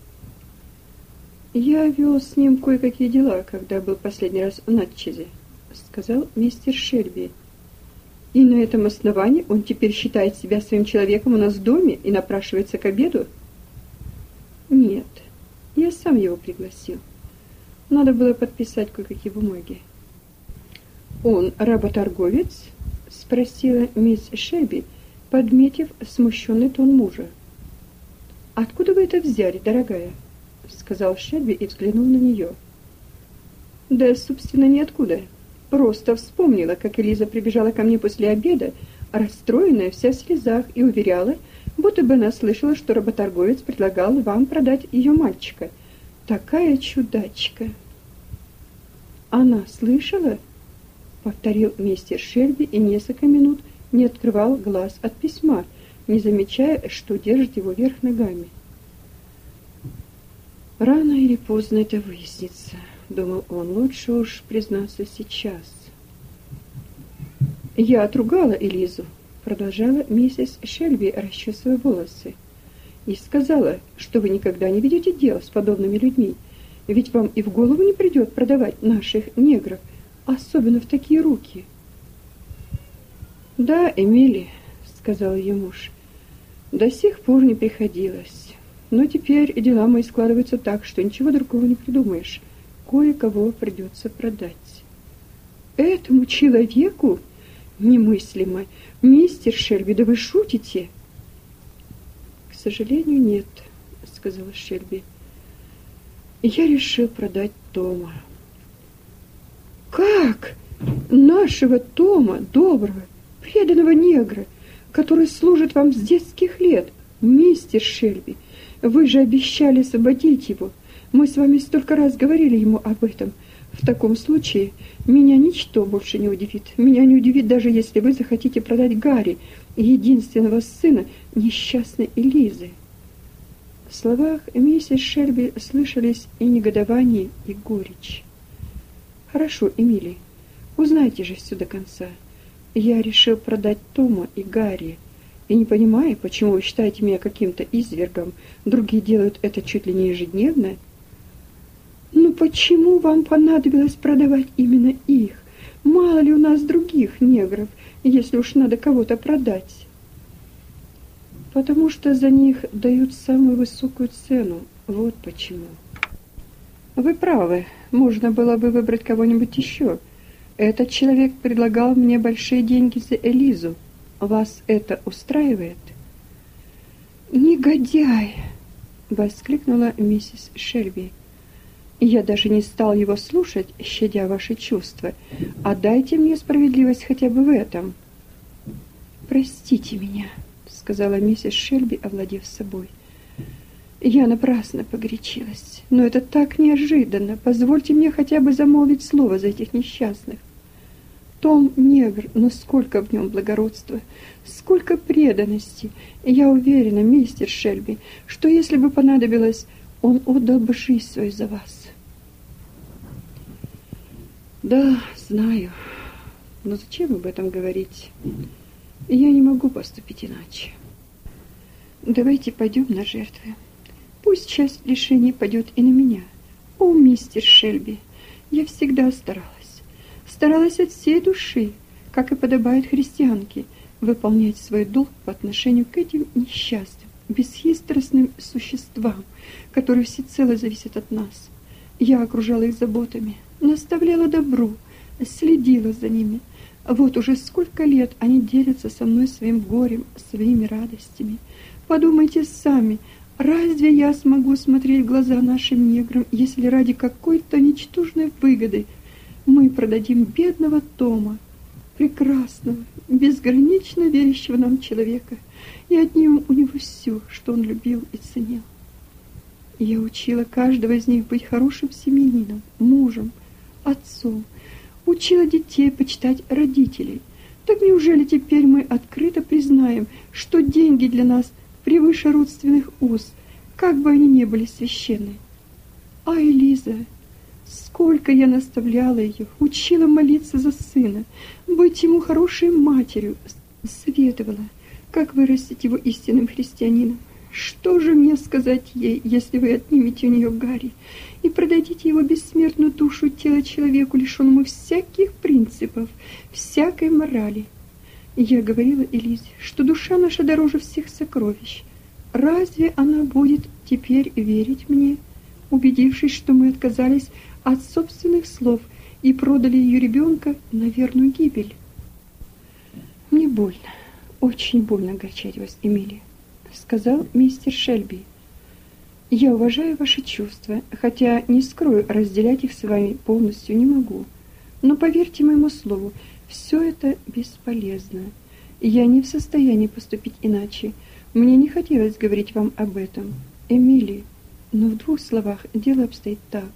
«Я вел с ним кое-какие дела, когда был последний раз в Натчезе», — сказал мистер Шельби. «И на этом основании он теперь считает себя своим человеком у нас в доме и напрашивается к обеду?» «Нет, я сам его пригласил. Надо было подписать кое-какие бумаги». «Он работорговец?» — спросила мисс Шельби, подметив смущенный тон мужа. «Откуда вы это взяли, дорогая?» — сказал Шельби и взглянул на нее. «Да, собственно, ниоткуда. Просто вспомнила, как Элиза прибежала ко мне после обеда, расстроенная, вся в слезах, и уверяла, будто бы она слышала, что работорговец предлагал вам продать ее мальчика. Такая чудачка!» «Она слышала?» — повторил мистер Шельби и несколько минут не открывал глаз от письма, не замечая, что держит его вверх ногами. «Рано или поздно это выяснится», — думал он, — «лучше уж признаться сейчас». «Я отругала Элизу», — продолжала миссис Шельби, расчесывая волосы, «и сказала, что вы никогда не ведете дел с подобными людьми, ведь вам и в голову не придет продавать наших негров, особенно в такие руки». «Да, Эмили», — сказал ее муж, — «до сих пор не приходилось. Но теперь дела мои складываются так, что ничего другого не придумаешь. Кое-кого придется продать». «Этому человеку? Немыслимо! Мистер Шельби, да вы шутите!» «К сожалению, нет», — сказала Шельби. «Я решил продать Тома». «Как? Нашего Тома, доброго, преданного негра, который служит вам с детских лет, мистер Шельби? Вы же обещали освободить его. Мы с вами столько раз говорили ему об этом. В таком случае меня ничто больше не удивит. Меня не удивит, даже если вы захотите продать Гарри, единственного сына несчастной Элизы». В словах миссис Шельби слышались и негодование, и горечь. «Хорошо, Эмили, узнайте же все до конца. Я решил продать Тома и Гарри, и не понимаю, почему вы считаете меня каким-то извергом. Другие делают это чуть ли не ежедневно». «Ну почему вам понадобилось продавать именно их? Мало ли у нас других негров, если уж надо кого-то продать?» «Потому что за них дают самую высокую цену. Вот почему». «Вы правы, можно было бы выбрать кого-нибудь еще. Этот человек предлагал мне большие деньги за Элизу. Вас это устраивает?» «Негодяй!» — воскликнула миссис Шельби. «Я даже не стал его слушать, щадя ваши чувства. А дайте мне справедливость хотя бы в этом». «Простите меня», — сказала миссис Шельби, овладев собой. «Я напрасно погорячилась, но это так неожиданно. Позвольте мне хотя бы замолвить слово за этих несчастных. Том негр, но сколько в нем благородства, сколько преданности. Я уверена, мистер Шельби, что если бы понадобилось, он отдал бы жизнь свою за вас». «Да, знаю, но зачем об этом говорить? Я не могу поступить иначе. Давайте пойдем на жертвы. Пусть часть лишений пойдет и на меня. О, мистер Шельби, я всегда старалась. Старалась от всей души, как и подобает христианке, выполнять свой долг по отношению к этим несчастным, бесхитростным существам, которые всецело зависят от нас. Я окружала их заботами, наставляла добру, следила за ними. Вот уже сколько лет они делятся со мной своим горем, своими радостями. Подумайте сами, разве я смогу смотреть в глаза нашим неграм, если ради какой-то ничтожной выгоды мы продадим бедного Тома, прекрасного, безгранично верящего нам человека, и отнимем у него все, что он любил и ценил? Я учила каждого из них быть хорошим семьянином, мужем, отцом, учила детей почитать родителей. Так неужели теперь мы открыто признаем, что деньги для нас превыше родственных уз, как бы они ни были священны? А Элиза, сколько я наставляла ее, учила молиться за сына, быть ему хорошей матерью, советовала, как вырастить его истинным христианином. Что же мне сказать ей, если вы отнимете у нее Гарри и продадите его бессмертную душу и тело человеку, лишенному всяких принципов, всякой морали? Я говорила Элизе, что душа наша дороже всех сокровищ. Разве она будет теперь верить мне, убедившись, что мы отказались от собственных слов и продали ее ребенка на верную гибель? Мне больно, очень больно огорчать вас, Эмилия, сказал мистер Шельби. Я уважаю ваши чувства, хотя, не скрою, разделять их с вами полностью не могу. Но поверьте моему слову, все это бесполезно. Я не в состоянии поступить иначе. Мне не хотелось говорить вам об этом, Эмили, но в двух словах дело обстоит так.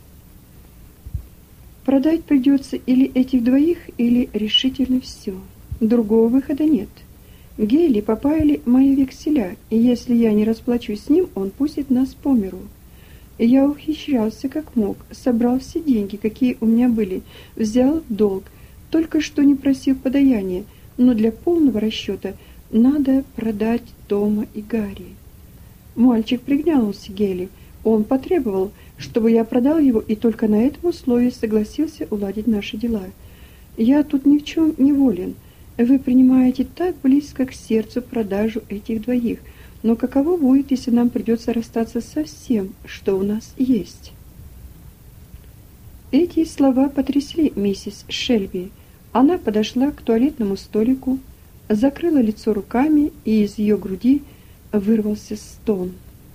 Продать придется или этих двоих, или решительно все. Другого выхода нет. Гейли попаяли мои векселя, и если я не расплачусь с ним, он пустит нас по миру. Я ухищрялся как мог, собрал все деньги, какие у меня были, взял в долг, только что не просил подаяния, но для полного расчета надо продать Тома и Гарри. Мальчик приглянулся Гейли. Он потребовал, чтобы я продал его, и только на этом условии согласился уладить наши дела. Я тут ни в чем не волен. Вы принимаете так близко к сердцу продажу этих двоих, но каково будет, если нам придется расстаться со всем, что у нас есть? Эти слова потрясли миссис Шельби. Она подошла к туалетному столику, закрыла лицо руками, и из ее груди вырвался стон.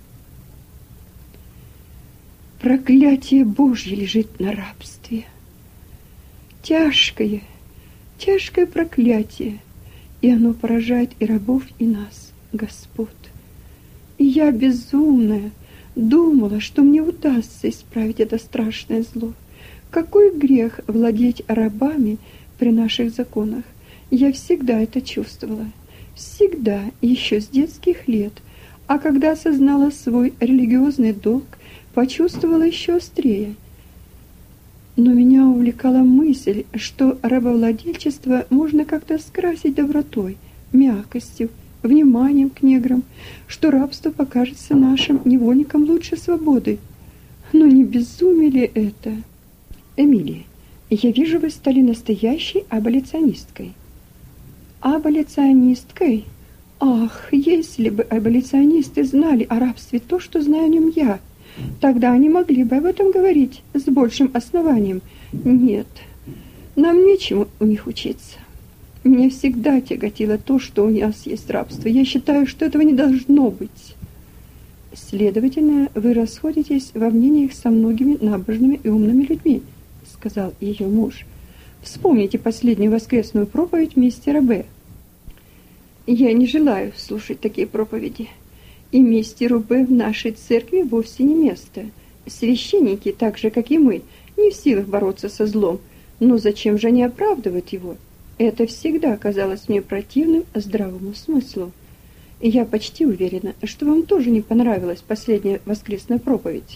Проклятие Божье лежит на рабстве. Тяжкое, тяжкое проклятие, и оно поражает и рабов, и нас, Господь. И я безумная думала, что мне удастся исправить это страшное зло. Какой грех владеть рабами при наших законах? Я всегда это чувствовала, всегда, еще с детских лет, а когда осознала свой религиозный долг, почувствовала еще острее. Но меня увлекала мысль, что рабовладельчество можно как-то скрасить добротой, мягкостью, вниманием к неграм, что рабство покажется нашим невольникам лучше свободы. Но не безумие ли это? Эмилия, я вижу, вы стали настоящей аболиционисткой. Аболиционисткой? Ах, если бы аболиционисты знали о рабстве то, что знаю о нем я, тогда они могли бы об этом говорить с большим основанием. Нет, нам нечему у них учиться. Меня всегда тяготило то, что у нас есть рабство. Я считаю, что этого не должно быть. Следовательно, вы расходитесь во мнениях со многими набожными и умными людьми, сказал ее муж. Вспомните последнюю воскресную проповедь мистера Б. Я не желаю слушать такие проповеди. И мистеру Б в нашей церкви вовсе не место. Священники, так же, как и мы, не в силах бороться со злом. Но зачем же они оправдывают его? Это всегда казалось мне противным здравому смыслу. И я почти уверена, что вам тоже не понравилась последняя воскресная проповедь.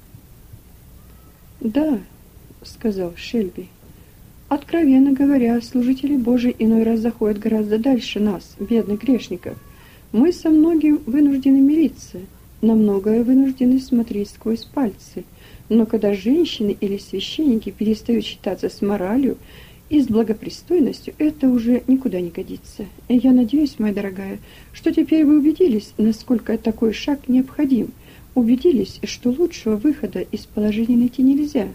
Да, сказал Шельби. Откровенно говоря, служители Божии иной раз заходят гораздо дальше нас, бедных грешников. Мы со многим вынуждены мириться, на многое вынуждены смотреть сквозь пальцы. Но когда женщины или священники перестают считаться с моралью и с благопристойностью, это уже никуда не годится. И я надеюсь, моя дорогая, что теперь вы убедились, насколько такой шаг необходим. Убедились, что лучшего выхода из положения найти нельзя.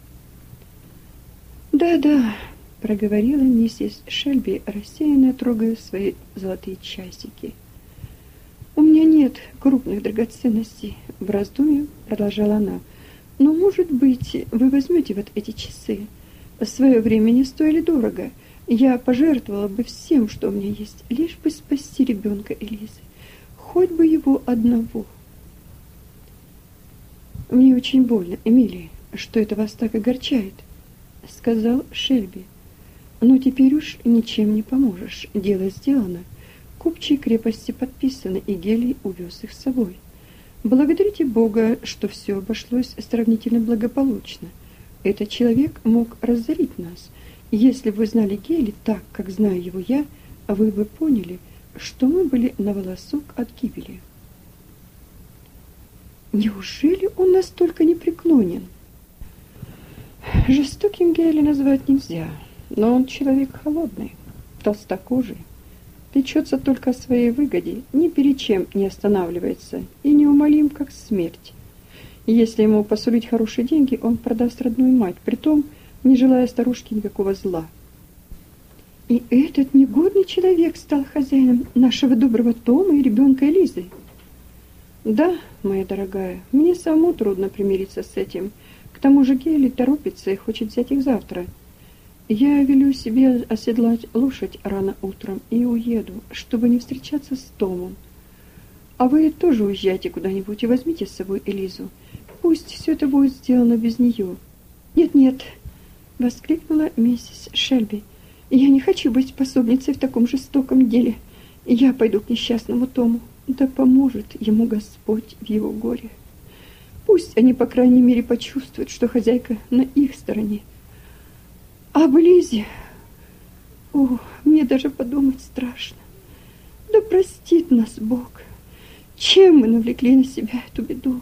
«Да-да», — проговорила миссис Шельби, рассеянно трогая свои золотые часики. «У меня нет крупных драгоценностей», — в раздумье продолжала она. «Но, может быть, вы возьмете вот эти часы. В свое время не стоили дорого. Я пожертвовала бы всем, что у меня есть, лишь бы спасти ребенка Элизы. Хоть бы его одного». «Мне очень больно, Эмилия, что это вас так огорчает», — сказал Шельби. «Но теперь уж ничем не поможешь. Дело сделано. Купчие крепости подписаны, и Гелий увез их с собой. Благодарите Бога, что все обошлось сравнительно благополучно. Этот человек мог разорить нас. Если бы вы знали Гелий так, как знаю его я, вы бы поняли, что мы были на волосок от гибели». «Неужели он настолько непреклонен?» «Жестоким Гейли назвать нельзя, но он человек холодный, толстокожий, печется только о своей выгоде, ни перед чем не останавливается и неумолим, как смерть. Если ему посулить хорошие деньги, он продаст родную мать, притом не желая старушке никакого зла. И этот негодный человек стал хозяином нашего доброго Тома и ребенка Элизы. Да, моя дорогая, мне самому трудно примириться с этим. К тому же Гели торопится и хочет взять их завтра. Я велю себе оседлать лошадь рано утром и уеду, чтобы не встречаться с Томом. А вы тоже уезжайте куда-нибудь и возьмите с собой Элизу. Пусть все это будет сделано без нее. Нет-нет, воскликнула миссис Шельби. Я не хочу быть пособницей в таком жестоком деле. Я пойду к несчастному Тому. Да поможет ему Господь в его горе. Пусть они, по крайней мере, почувствуют, что хозяйка на их стороне. А об Лизе... О, мне даже подумать страшно. Да простит нас Бог. Чем мы навлекли на себя эту беду?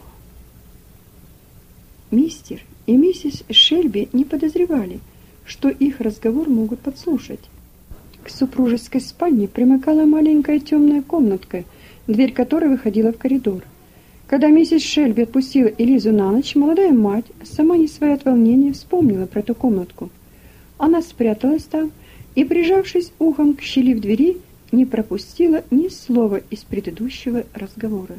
Мистер и миссис Шельби не подозревали, что их разговор могут подслушать. К супружеской спальне примыкала маленькая темная комнатка, дверь которой выходила в коридор. Когда миссис Шельби отпустила Элизу на ночь, молодая мать, сама не своя от волнения, вспомнила про эту комнатку. Она спряталась там и, прижавшись ухом к щели в двери, не пропустила ни слова из предыдущего разговора.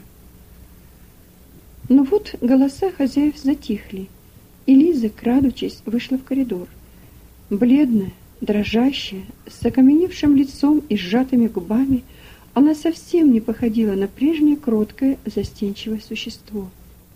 Но вот голоса хозяев затихли, и Лиза, крадучись, вышла в коридор. Бледная, дрожащая, с окаменевшим лицом и сжатыми губами, она совсем не походила на прежнее кроткое, застенчивое существо.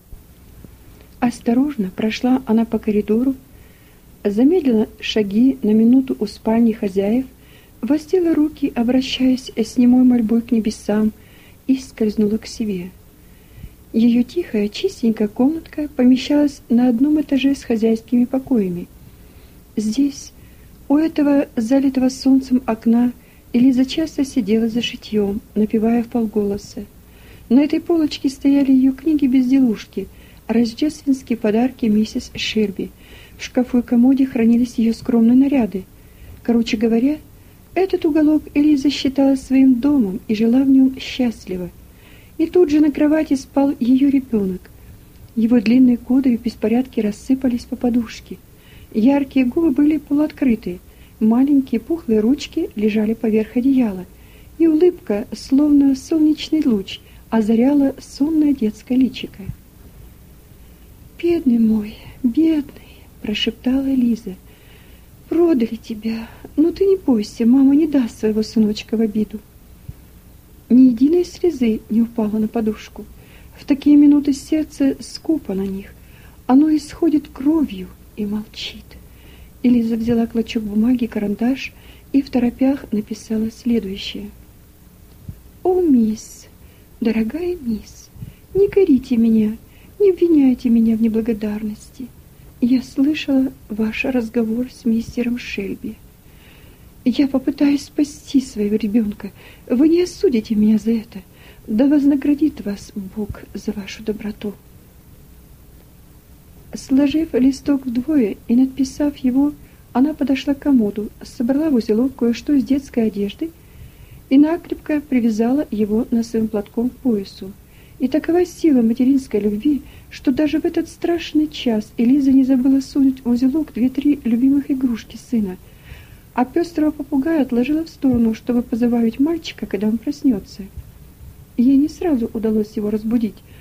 Осторожно прошла она по коридору, замедлила шаги на минуту у спальни хозяев, воздела руки, обращаясь с немой мольбой к небесам, и скользнула к себе. Ее тихая, чистенькая комнатка помещалась на одном этаже с хозяйскими покоями. Здесь, у этого залитого солнцем окна, Элиза часто сидела за шитьем, напевая вполголоса. На этой полочке стояли ее книги-безделушки, рождественские подарки миссис Шельби. В шкафу и комоде хранились ее скромные наряды. Короче говоря, этот уголок Элиза считала своим домом и жила в нем счастливо. И тут же на кровати спал ее ребенок. Его длинные кудри в беспорядке рассыпались по подушке. Яркие губы были полуоткрыты, маленькие пухлые ручки лежали поверх одеяла, и улыбка, словно солнечный луч, озаряла сонное детское личико. «Бедный мой, бедный!» – прошептала Лиза. «Продали тебя, но ты не бойся, мама не даст своего сыночка в обиду». Ни единой слезы не упала на подушку. В такие минуты сердце скупо на них. Оно исходит кровью и молчит. Элиза взяла клочок бумаги, карандаш и в торопях написала следующее. «О, мисс, дорогая мисс, не корите меня, не обвиняйте меня в неблагодарности. Я слышала ваш разговор с мистером Шельби. Я попытаюсь спасти своего ребенка. Вы не осудите меня за это. Да вознаградит вас Бог за вашу доброту». Сложив листок вдвое и надписав его, она подошла к комоду, собрала в узелок кое-что из детской одежды и накрепко привязала его носовым платком к поясу. И такова сила материнской любви, что даже в этот страшный час Элиза не забыла сунуть в узелок две-три любимых игрушки сына, а пестрого попугая отложила в сторону, чтобы позабавить мальчика, когда он проснется. Ей не сразу удалось его разбудить,